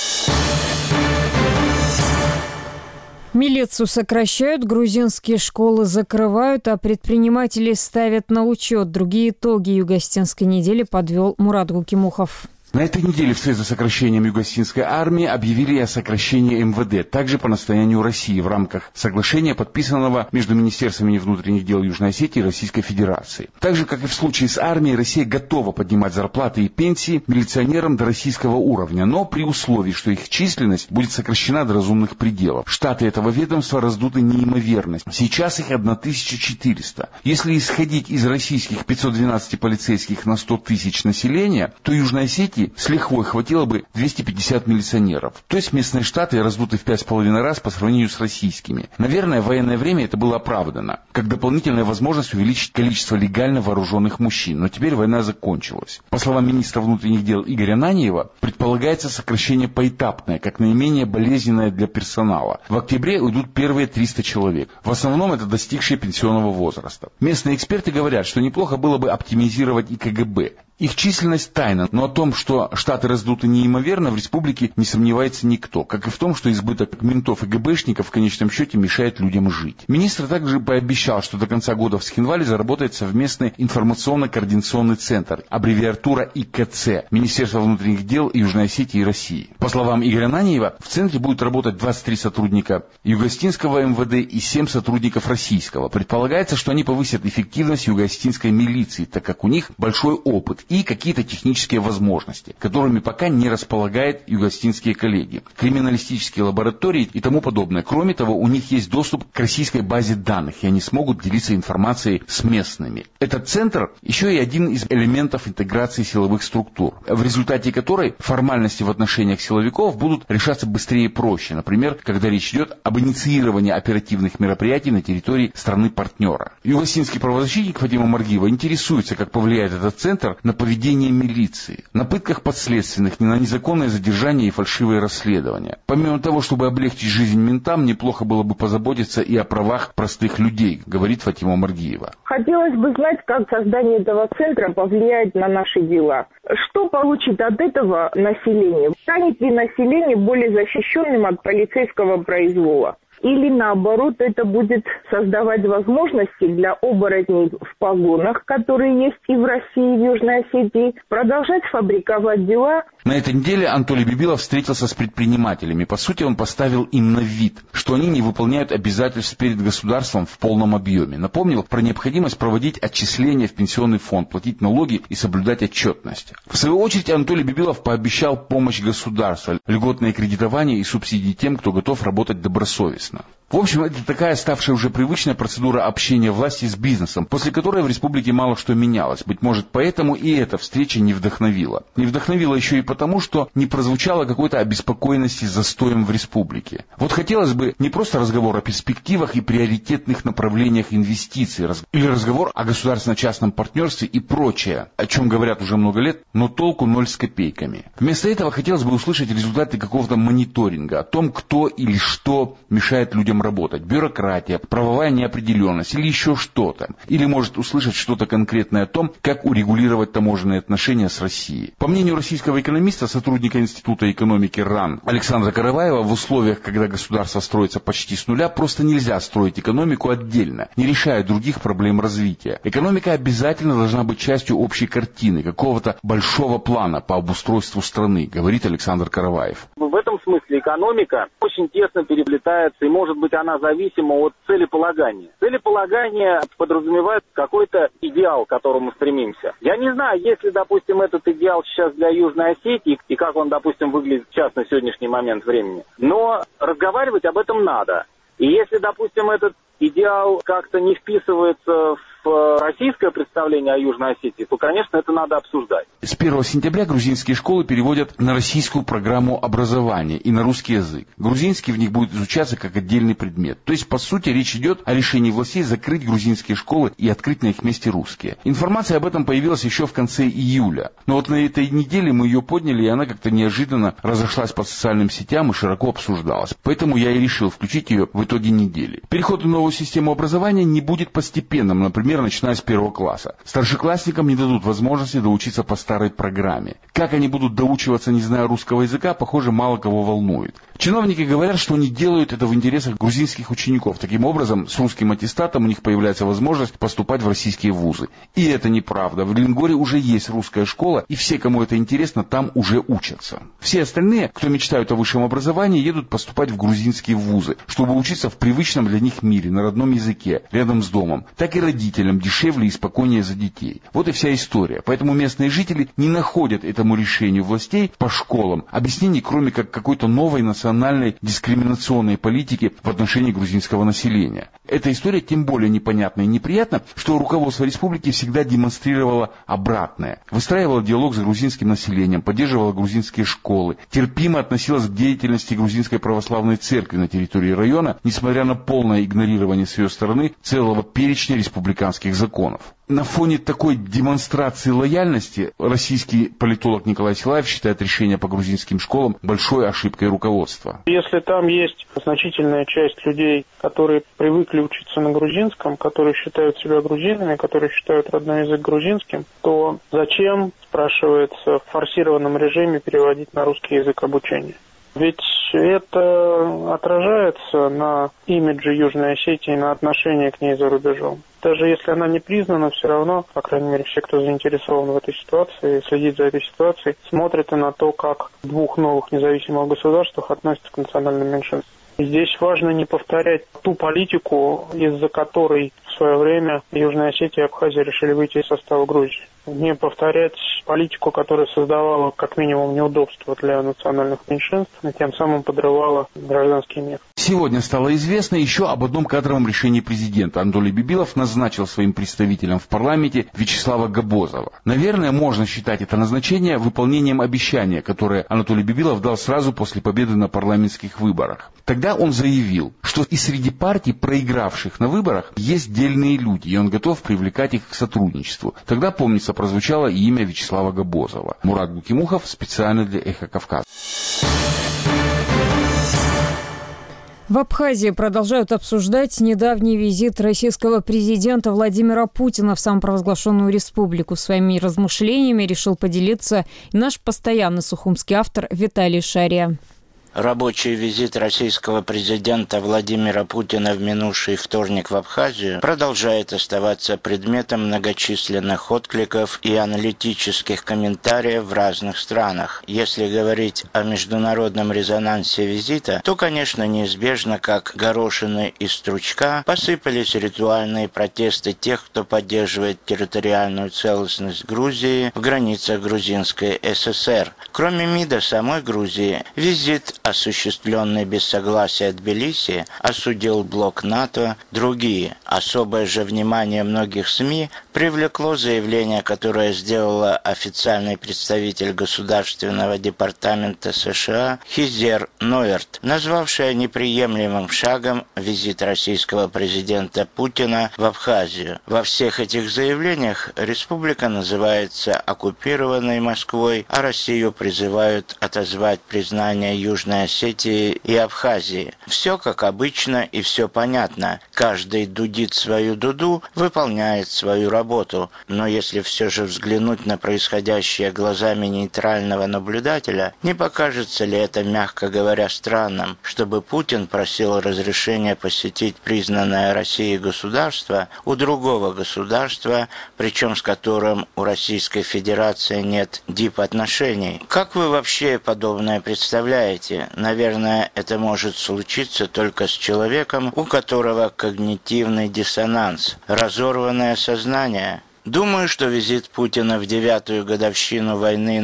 Милицию сокращают, грузинские школы закрывают, а предприниматели ставят на учет. Другие итоги Юго-Осетинской недели подвел Мурат Гукимухов. На этой неделе вслед за сокращением Юго-Осетинской армии объявили о сокращении МВД, также по настоянию России в рамках соглашения, подписанного между Министерствами внутренних дел Южной Осетии и Российской Федерации. Так же, как и в случае с армией, Россия готова поднимать зарплаты и пенсии милиционерам до российского уровня, но при условии, что их численность будет сокращена до разумных пределов. Штаты этого ведомства раздуты неимоверно. Сейчас их 1400. Если исходить из российских 512 полицейских на 100 тысяч населения, то Южной Осетии с лихвой хватило бы 250 милиционеров. То есть местные штаты раздуты в 5,5 раз по сравнению с российскими. Наверное, в военное время это было оправдано, как дополнительная возможность увеличить количество легально вооруженных мужчин. Но теперь война закончилась. По словам министра внутренних дел Игоря Наньева, предполагается сокращение поэтапное, как наименее болезненное для персонала. В октябре уйдут первые 300 человек. В основном это достигшие пенсионного возраста. Местные эксперты говорят, что неплохо было бы оптимизировать и КГБ. Их численность тайна, но о том, что Штаты раздуты неимоверно, в республике не сомневается никто, как и в том, что избыток ментов и ГБшников в конечном счете мешает людям жить. Министр также пообещал, что до конца года в Схинвале заработает совместный информационно-координационный центр, аббревиатура ИКЦ, Министерства внутренних дел Южной Осетии и России. По словам Игоря Наньева, в центре будут работать 23 сотрудника Юго-Осетинского МВД и 7 сотрудников российского. Предполагается, что они повысят эффективность юго-осетинской милиции, так как у них большой опыт и какие-то технические возможности, которыми пока не располагают юго-осетинские коллеги, криминалистические лаборатории и тому подобное. Кроме того, у них есть доступ к российской базе данных, и они смогут делиться информацией с местными. Этот центр еще и один из элементов интеграции силовых структур, в результате которой формальности в отношениях силовиков будут решаться быстрее и проще, например, когда речь идет об инициировании оперативных мероприятий на территории страны-партнера. Юго-осетинский правозащитник Фатима Маргиева интересуется, как повлияет этот центр на поведение милиции, на пытках подследственных, на незаконное задержание и фальшивые расследования. Помимо того, чтобы облегчить жизнь ментам, неплохо было бы позаботиться и о правах простых людей, говорит Фатима Маргиева. Хотелось бы знать, как создание этого центра повлияет на наши дела. Что получит от этого население? Станет ли население более защищенным от полицейского произвола? Или наоборот, это будет создавать возможности для оборотней в погонах, которые есть и в России, и в Южной Осетии, продолжать фабриковать дела. На этой неделе Анатолий Бибилов встретился с предпринимателями. По сути, он поставил им на вид, что они не выполняют обязательств перед государством в полном объеме. Напомнил про необходимость проводить отчисления в пенсионный фонд, платить налоги и соблюдать отчетность. В свою очередь, Анатолий Бибилов пообещал помощь государства, льготное кредитование и субсидии тем, кто готов работать добросовестно. В общем, это такая ставшая уже привычная процедура общения власти с бизнесом, после которой в республике мало что менялось. Быть может, поэтому и эта встреча не вдохновила. Не вдохновила еще и потому, что не прозвучало какой-то обеспокоенности застоем в республике. Вот хотелось бы не просто разговор о перспективах и приоритетных направлениях инвестиций, или разговор о государственно-частном партнерстве и прочее, о чем говорят уже много лет, но толку ноль с копейками. Вместо этого хотелось бы услышать результаты какого-то мониторинга о том, кто или что мешает людям работать. Бюрократия, правовая неопределенность или еще что-то. Или может услышать что-то конкретное о том, как урегулировать таможенные отношения с Россией. По мнению российского экономиста, сотрудника Института экономики РАН Александра Караваева, в условиях, когда государство строится почти с нуля, просто нельзя строить экономику отдельно, не решая других проблем развития. Экономика обязательно должна быть частью общей картины, какого-то большого плана по обустройству страны, говорит Александр Караваев. В этом смысле экономика очень тесно переплетается, и может быть она зависима от целеполагания. Целеполагание подразумевает какой-то идеал, к которому стремимся. Я не знаю, если, допустим, этот идеал сейчас для Южной Осетии, и как он, допустим, выглядит сейчас на сегодняшний момент времени, но разговаривать об этом надо. И если, допустим, этот идеал как-то не вписывается в российское представление о Южной Осетии, то, конечно, это надо обсуждать. С 1 сентября грузинские школы переводят на российскую программу образования и на русский язык. Грузинский в них будет изучаться как отдельный предмет. То есть, по сути, речь идет о решении властей закрыть грузинские школы и открыть на их месте русские. Информация об этом появилась еще в конце июля. Но вот на этой неделе мы ее подняли, и она как-то неожиданно разошлась по социальным сетям и широко обсуждалась. Поэтому я и решил включить ее в итоге недели. Переход на новую систему образования не будет постепенным, например, начиная с 1 класса. Старшеклассникам не дадут возможности доучиться по старой программе. Как они будут доучиваться, не зная русского языка, похоже, мало кого волнует. Чиновники говорят, что они делают это в интересах грузинских учеников. Таким образом, с русским аттестатом у них появляется возможность поступать в российские вузы. И это неправда. В Ленгоре уже есть русская школа, и все, кому это интересно, там уже учатся. Все остальные, кто мечтают о высшем образовании, едут поступать в грузинские вузы, чтобы учиться в привычном для них мире, на родном языке, рядом с домом. Так и родителям дешевле и спокойнее за детей. Вот и вся история. Поэтому местные жители не находят этому решению властей по школам объяснений, кроме как какой-то новой национальной дискриминационной политики в отношении грузинского населения. Эта история тем более непонятна и неприятна, что руководство республики всегда демонстрировало обратное. Выстраивало диалог с грузинским населением, поддерживало грузинские школы, терпимо относилось к деятельности грузинской православной церкви на территории района, несмотря на полное игнорирование с ее стороны целого перечня республиканских республиканских законов. На фоне такой демонстрации лояльности российский политолог Николай Силаев считает решение по грузинским школам большой ошибкой руководства. Если там есть значительная часть людей, которые привыкли учиться на грузинском, которые считают себя грузинами, которые считают родной язык грузинским, то зачем, спрашивается, в форсированном режиме переводить на русский язык обучения? Ведь это отражается на имидже Южной Осетии, на отношении к ней за рубежом. Даже если она не признана, все равно, по крайней мере, все, кто заинтересован в этой ситуации, следит за этой ситуацией, смотрят и на то, как в двух новых независимых государствах относятся к национальным меньшинствам. И здесь важно не повторять ту политику, из-за которой в свое время Южная Осетия и Абхазия решили выйти из состава Грузии. Не повторять политику, которая создавала как минимум неудобства для национальных меньшинств, и тем самым подрывала гражданский мир. Сегодня стало известно еще об одном кадровом решении президента. Анатолий Бибилов назначил своим представителем в парламенте Вячеслава Габозова. Наверное, можно считать это назначение выполнением обещания, которое Анатолий Бибилов дал сразу после победы на парламентских выборах. Тогда он заявил, что и среди партий, проигравших на выборах, есть дельные люди, и он готов привлекать их к сотрудничеству. Тогда, помнится, прозвучало и имя Вячеслава Габозова. Мурат Букимухов специально для «Эхо Кавказа». В Абхазии продолжают обсуждать недавний визит российского президента Владимира Путина в самопровозглашенную республику. Своими размышлениями решил поделиться наш постоянный сухумский автор Виталий Шария. Рабочий визит российского президента Владимира Путина в минувший вторник в Абхазию продолжает оставаться предметом многочисленных откликов и аналитических комментариев в разных странах. Если говорить о международном резонансе визита, то, конечно, неизбежно, как горошины из стручка, посыпались ритуальные протесты тех, кто поддерживает территориальную целостность Грузии в границах Грузинской ССР. Кроме МИДа самой Грузии, визит, осуществленный без согласия Тбилиси, осудил блок НАТО, другие. Особое же внимание многих СМИ привлекло заявление, которое сделала официальный представитель Государственного департамента США Хизер Нойерт, назвавшая неприемлемым шагом визит российского президента Путина в Абхазию. Во всех этих заявлениях республика называется оккупированной Москвой, а Россию призывают отозвать признание Южной Осетии и Абхазии. Все как обычно и все понятно. Каждый дудит свою дуду, выполняет свою работу. Но если все же взглянуть на происходящее глазами нейтрального наблюдателя, не покажется ли это, мягко говоря, странным, чтобы Путин просил разрешения посетить признанное Россией государство у другого государства, причем с которым у Российской Федерации нет дипотношений? Как вы вообще подобное представляете? Наверное, это может случиться только с человеком, у которого когнитивный диссонанс, разорванное сознание. Думаю, что визит Путина в 9-ю годовщину войны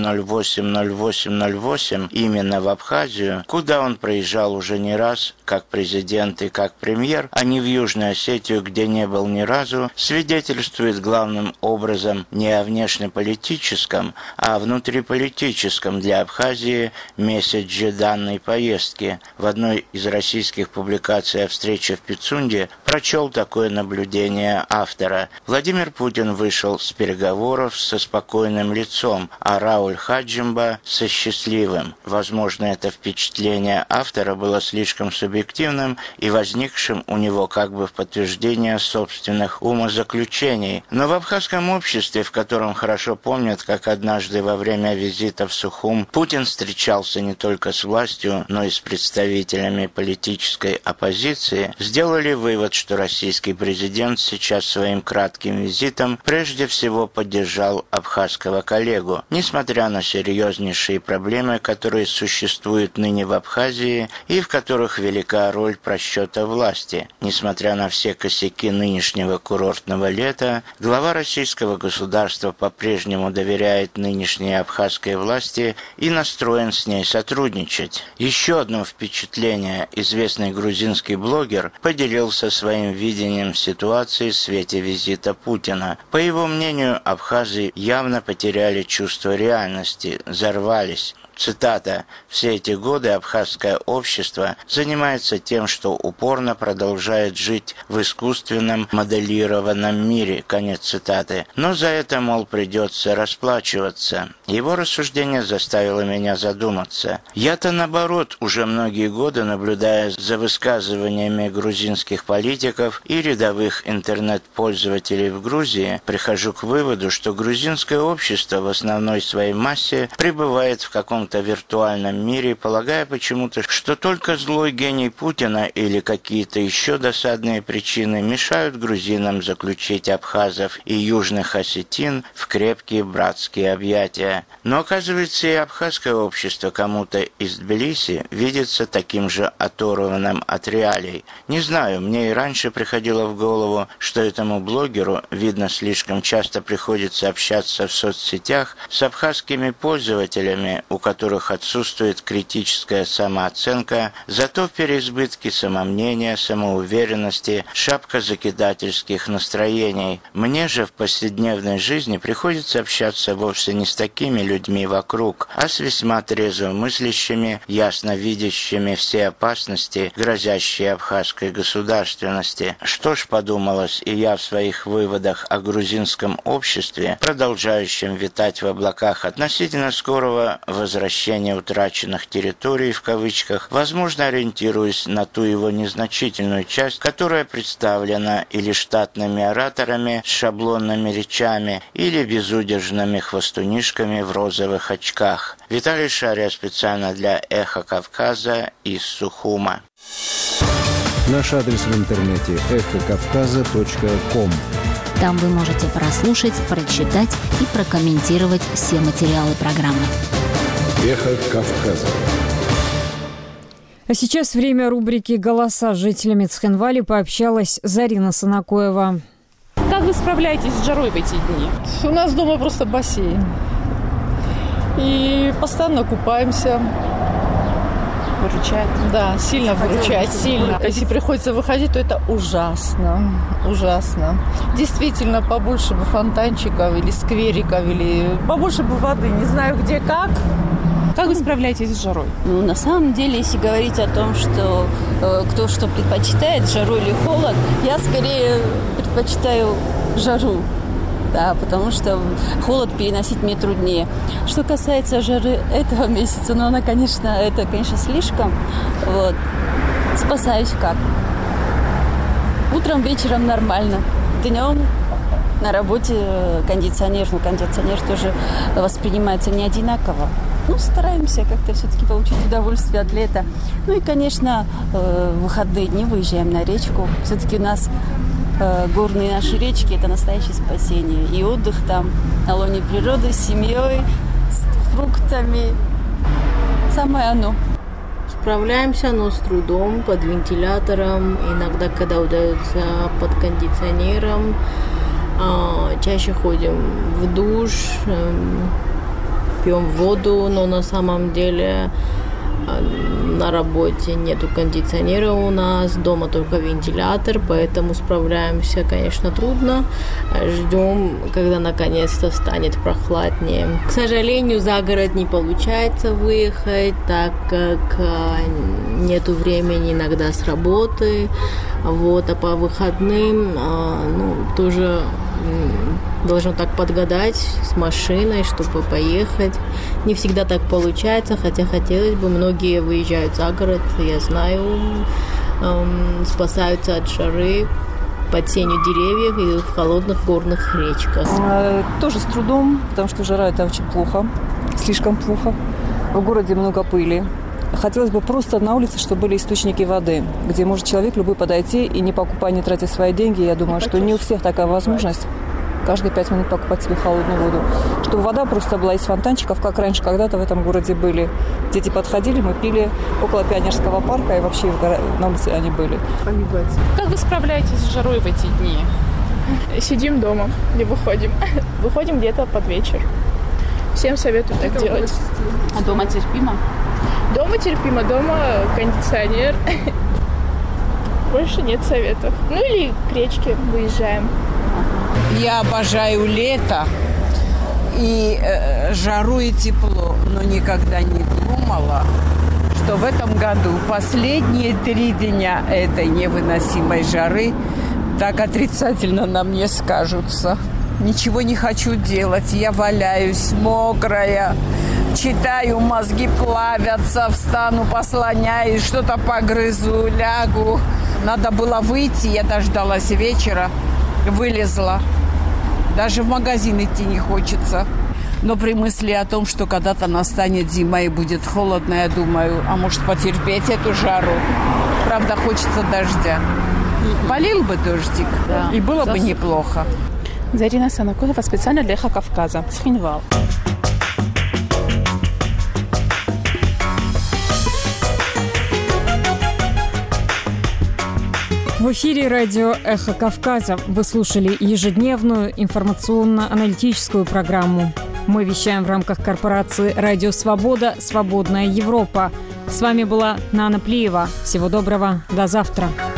08-08-08 именно в Абхазию, куда он приезжал уже не раз, как президент и как премьер, а не в Южную Осетию, где не был ни разу, свидетельствует главным образом не о внешнеполитическом, а о внутриполитическом для Абхазии месседже данной поездки. В одной из российских публикаций о встрече в Пицунде прочел такое наблюдение автора. Владимир Путин вышел с переговоров со спокойным лицом, а Рауль Хаджимба со счастливым. Возможно, это впечатление автора было слишком субъективным и возникшим у него как бы в подтверждение собственных умозаключений. Но в абхазском обществе, в котором хорошо помнят, как однажды во время визита в Сухум Путин встречался не только с властью, но и с представителями политической оппозиции, сделали вывод, что российский президент сейчас своим кратким визитом прежде всего поддержал абхазского коллегу. Несмотря на серьезнейшие проблемы, которые существуют ныне в Абхазии и в которых велика роль просчета власти. Несмотря на все косяки нынешнего курортного лета, глава российского государства по-прежнему доверяет нынешней абхазской власти и настроен с ней сотрудничать. Еще одно впечатление. Известный грузинский блогер поделился своим видением ситуации в свете визита Путина. По его мнению, абхазы явно потеряли чувство реальности, взорвались. Цитата: «Все эти годы абхазское общество занимается тем, что упорно продолжает жить в искусственном моделированном мире». Конец цитаты. Но за это, мол, придется расплачиваться. Его рассуждение заставило меня задуматься. Я-то, наоборот, уже многие годы, наблюдая за высказываниями грузинских политиков и рядовых интернет-пользователей в Грузии, прихожу к выводу, что грузинское общество в основной своей массе пребывает в каком-то виртуальном мире, полагая почему-то, что только злой гений Путина или какие-то еще досадные причины мешают грузинам заключить абхазов и южных осетин в крепкие братские объятия. Но оказывается, и абхазское общество кому-то из Тбилиси видится таким же оторванным от реалий. Не знаю, мне и раньше приходило в голову, что этому блогеру, видно, слишком часто приходится общаться в соцсетях с абхазскими пользователями, у которых отсутствует критическая самооценка, зато в переизбытке самомнения, самоуверенности, шапкозакидательских настроений. Мне же в повседневной жизни приходится общаться вовсе не с такими людьми вокруг, а с весьма трезво мыслящими, ясно видящими все опасности, грозящие абхазской государственности. Что ж, подумалось и я в своих выводах о грузинском обществе, продолжающем витать в облаках относительно скорого возвращения утраченных территорий, в кавычках, возможно, ориентируясь на ту его незначительную часть, которая представлена или штатными ораторами с шаблонными речами, или безудержными хвостунишками в розовых очках. Виталий Шария специально для «Эхо Кавказа» из Сухума. Наш адрес в интернете эхокавказа.ком. Там вы можете прослушать, прочитать и прокомментировать все материалы программы. Эхо Кавказа. А сейчас время рубрики «Голоса». С жителями Цхинвали пообщалась Зарина Санакоева. Как вы справляетесь с жарой в эти дни? У нас дома просто бассейн. И постоянно купаемся. Выручает? Да, сильно выручает, сильно. Если приходится выходить, то это ужасно, ужасно. Действительно, побольше бы фонтанчиков или сквериков, или побольше бы воды. Не знаю, где как. Как вы справляетесь с жарой? Ну, на самом деле, если говорить о том, что кто что предпочитает, жару или холод, я скорее предпочитаю жару. Да, потому что холод переносить мне труднее. Что касается жары этого месяца, ну, это, конечно, слишком. Вот. Спасаюсь как? Утром, вечером нормально. Днем на работе кондиционер тоже воспринимается не одинаково. Ну, стараемся как-то все-таки получить удовольствие от лета. Ну и, конечно, в выходные дни выезжаем на речку. Все-таки у нас горные наши речки – это настоящее спасение. И отдых там на лоне природы, с семьей, с фруктами. Самое оно. Справляемся, но с трудом, под вентилятором. Иногда, когда удается, под кондиционером. Чаще ходим в душ, пьем воду, но на самом деле на работе нету кондиционера у нас, дома только вентилятор, поэтому справляемся, конечно, трудно. Ждем, когда наконец-то станет прохладнее. К сожалению, за город не получается выехать, так как нету времени иногда с работы. Вот, а по выходным тоже должен так подгадать с машиной, чтобы поехать. Не всегда так получается, хотя хотелось бы. Многие выезжают за город, я знаю, спасаются от жары под сенью деревьев и в холодных горных речках. Тоже с трудом, потому что жара – это очень плохо, слишком плохо. В городе много пыли. Хотелось бы просто на улице, чтобы были источники воды, где может человек любой подойти и не покупая, не тратя свои деньги. Я думаю, что не у всех такая возможность каждые 5 минут покупать себе холодную воду. Чтобы вода просто была из фонтанчиков, как раньше когда-то в этом городе были. Дети подходили, мы пили около Пионерского парка, и вообще на улице они были. Как вы справляетесь с жарой в эти дни? Сидим дома, не выходим. Выходим где-то под вечер. Всем советую так делать. А дома терпимо? Дома терпимо, дома кондиционер. Больше нет советов. Ну или к речке выезжаем. Я обожаю лето. и жару, и тепло. Но никогда не думала, что в этом году последние 3 дня этой невыносимой жары так отрицательно на мне скажутся. Ничего не хочу делать, я валяюсь, мокрая, читаю, мозги плавятся, встану, послоняюсь, что-то погрызу, лягу. Надо было выйти, я дождалась вечера, вылезла. Даже в магазин идти не хочется. Но при мысли о том, что когда-то настанет зима и будет холодно, я думаю, а может потерпеть эту жару. Правда, хочется дождя. Полил бы дождик, да, и было бы неплохо. Зарина Санакоева специально для «Эхо Кавказа» с Хинвал. В эфире радио «Эхо Кавказа». Вы слушали ежедневную информационно-аналитическую программу. Мы вещаем в рамках корпорации «Радио Свобода. Свободная Европа». С вами была Нана Плиева. Всего доброго. До завтра.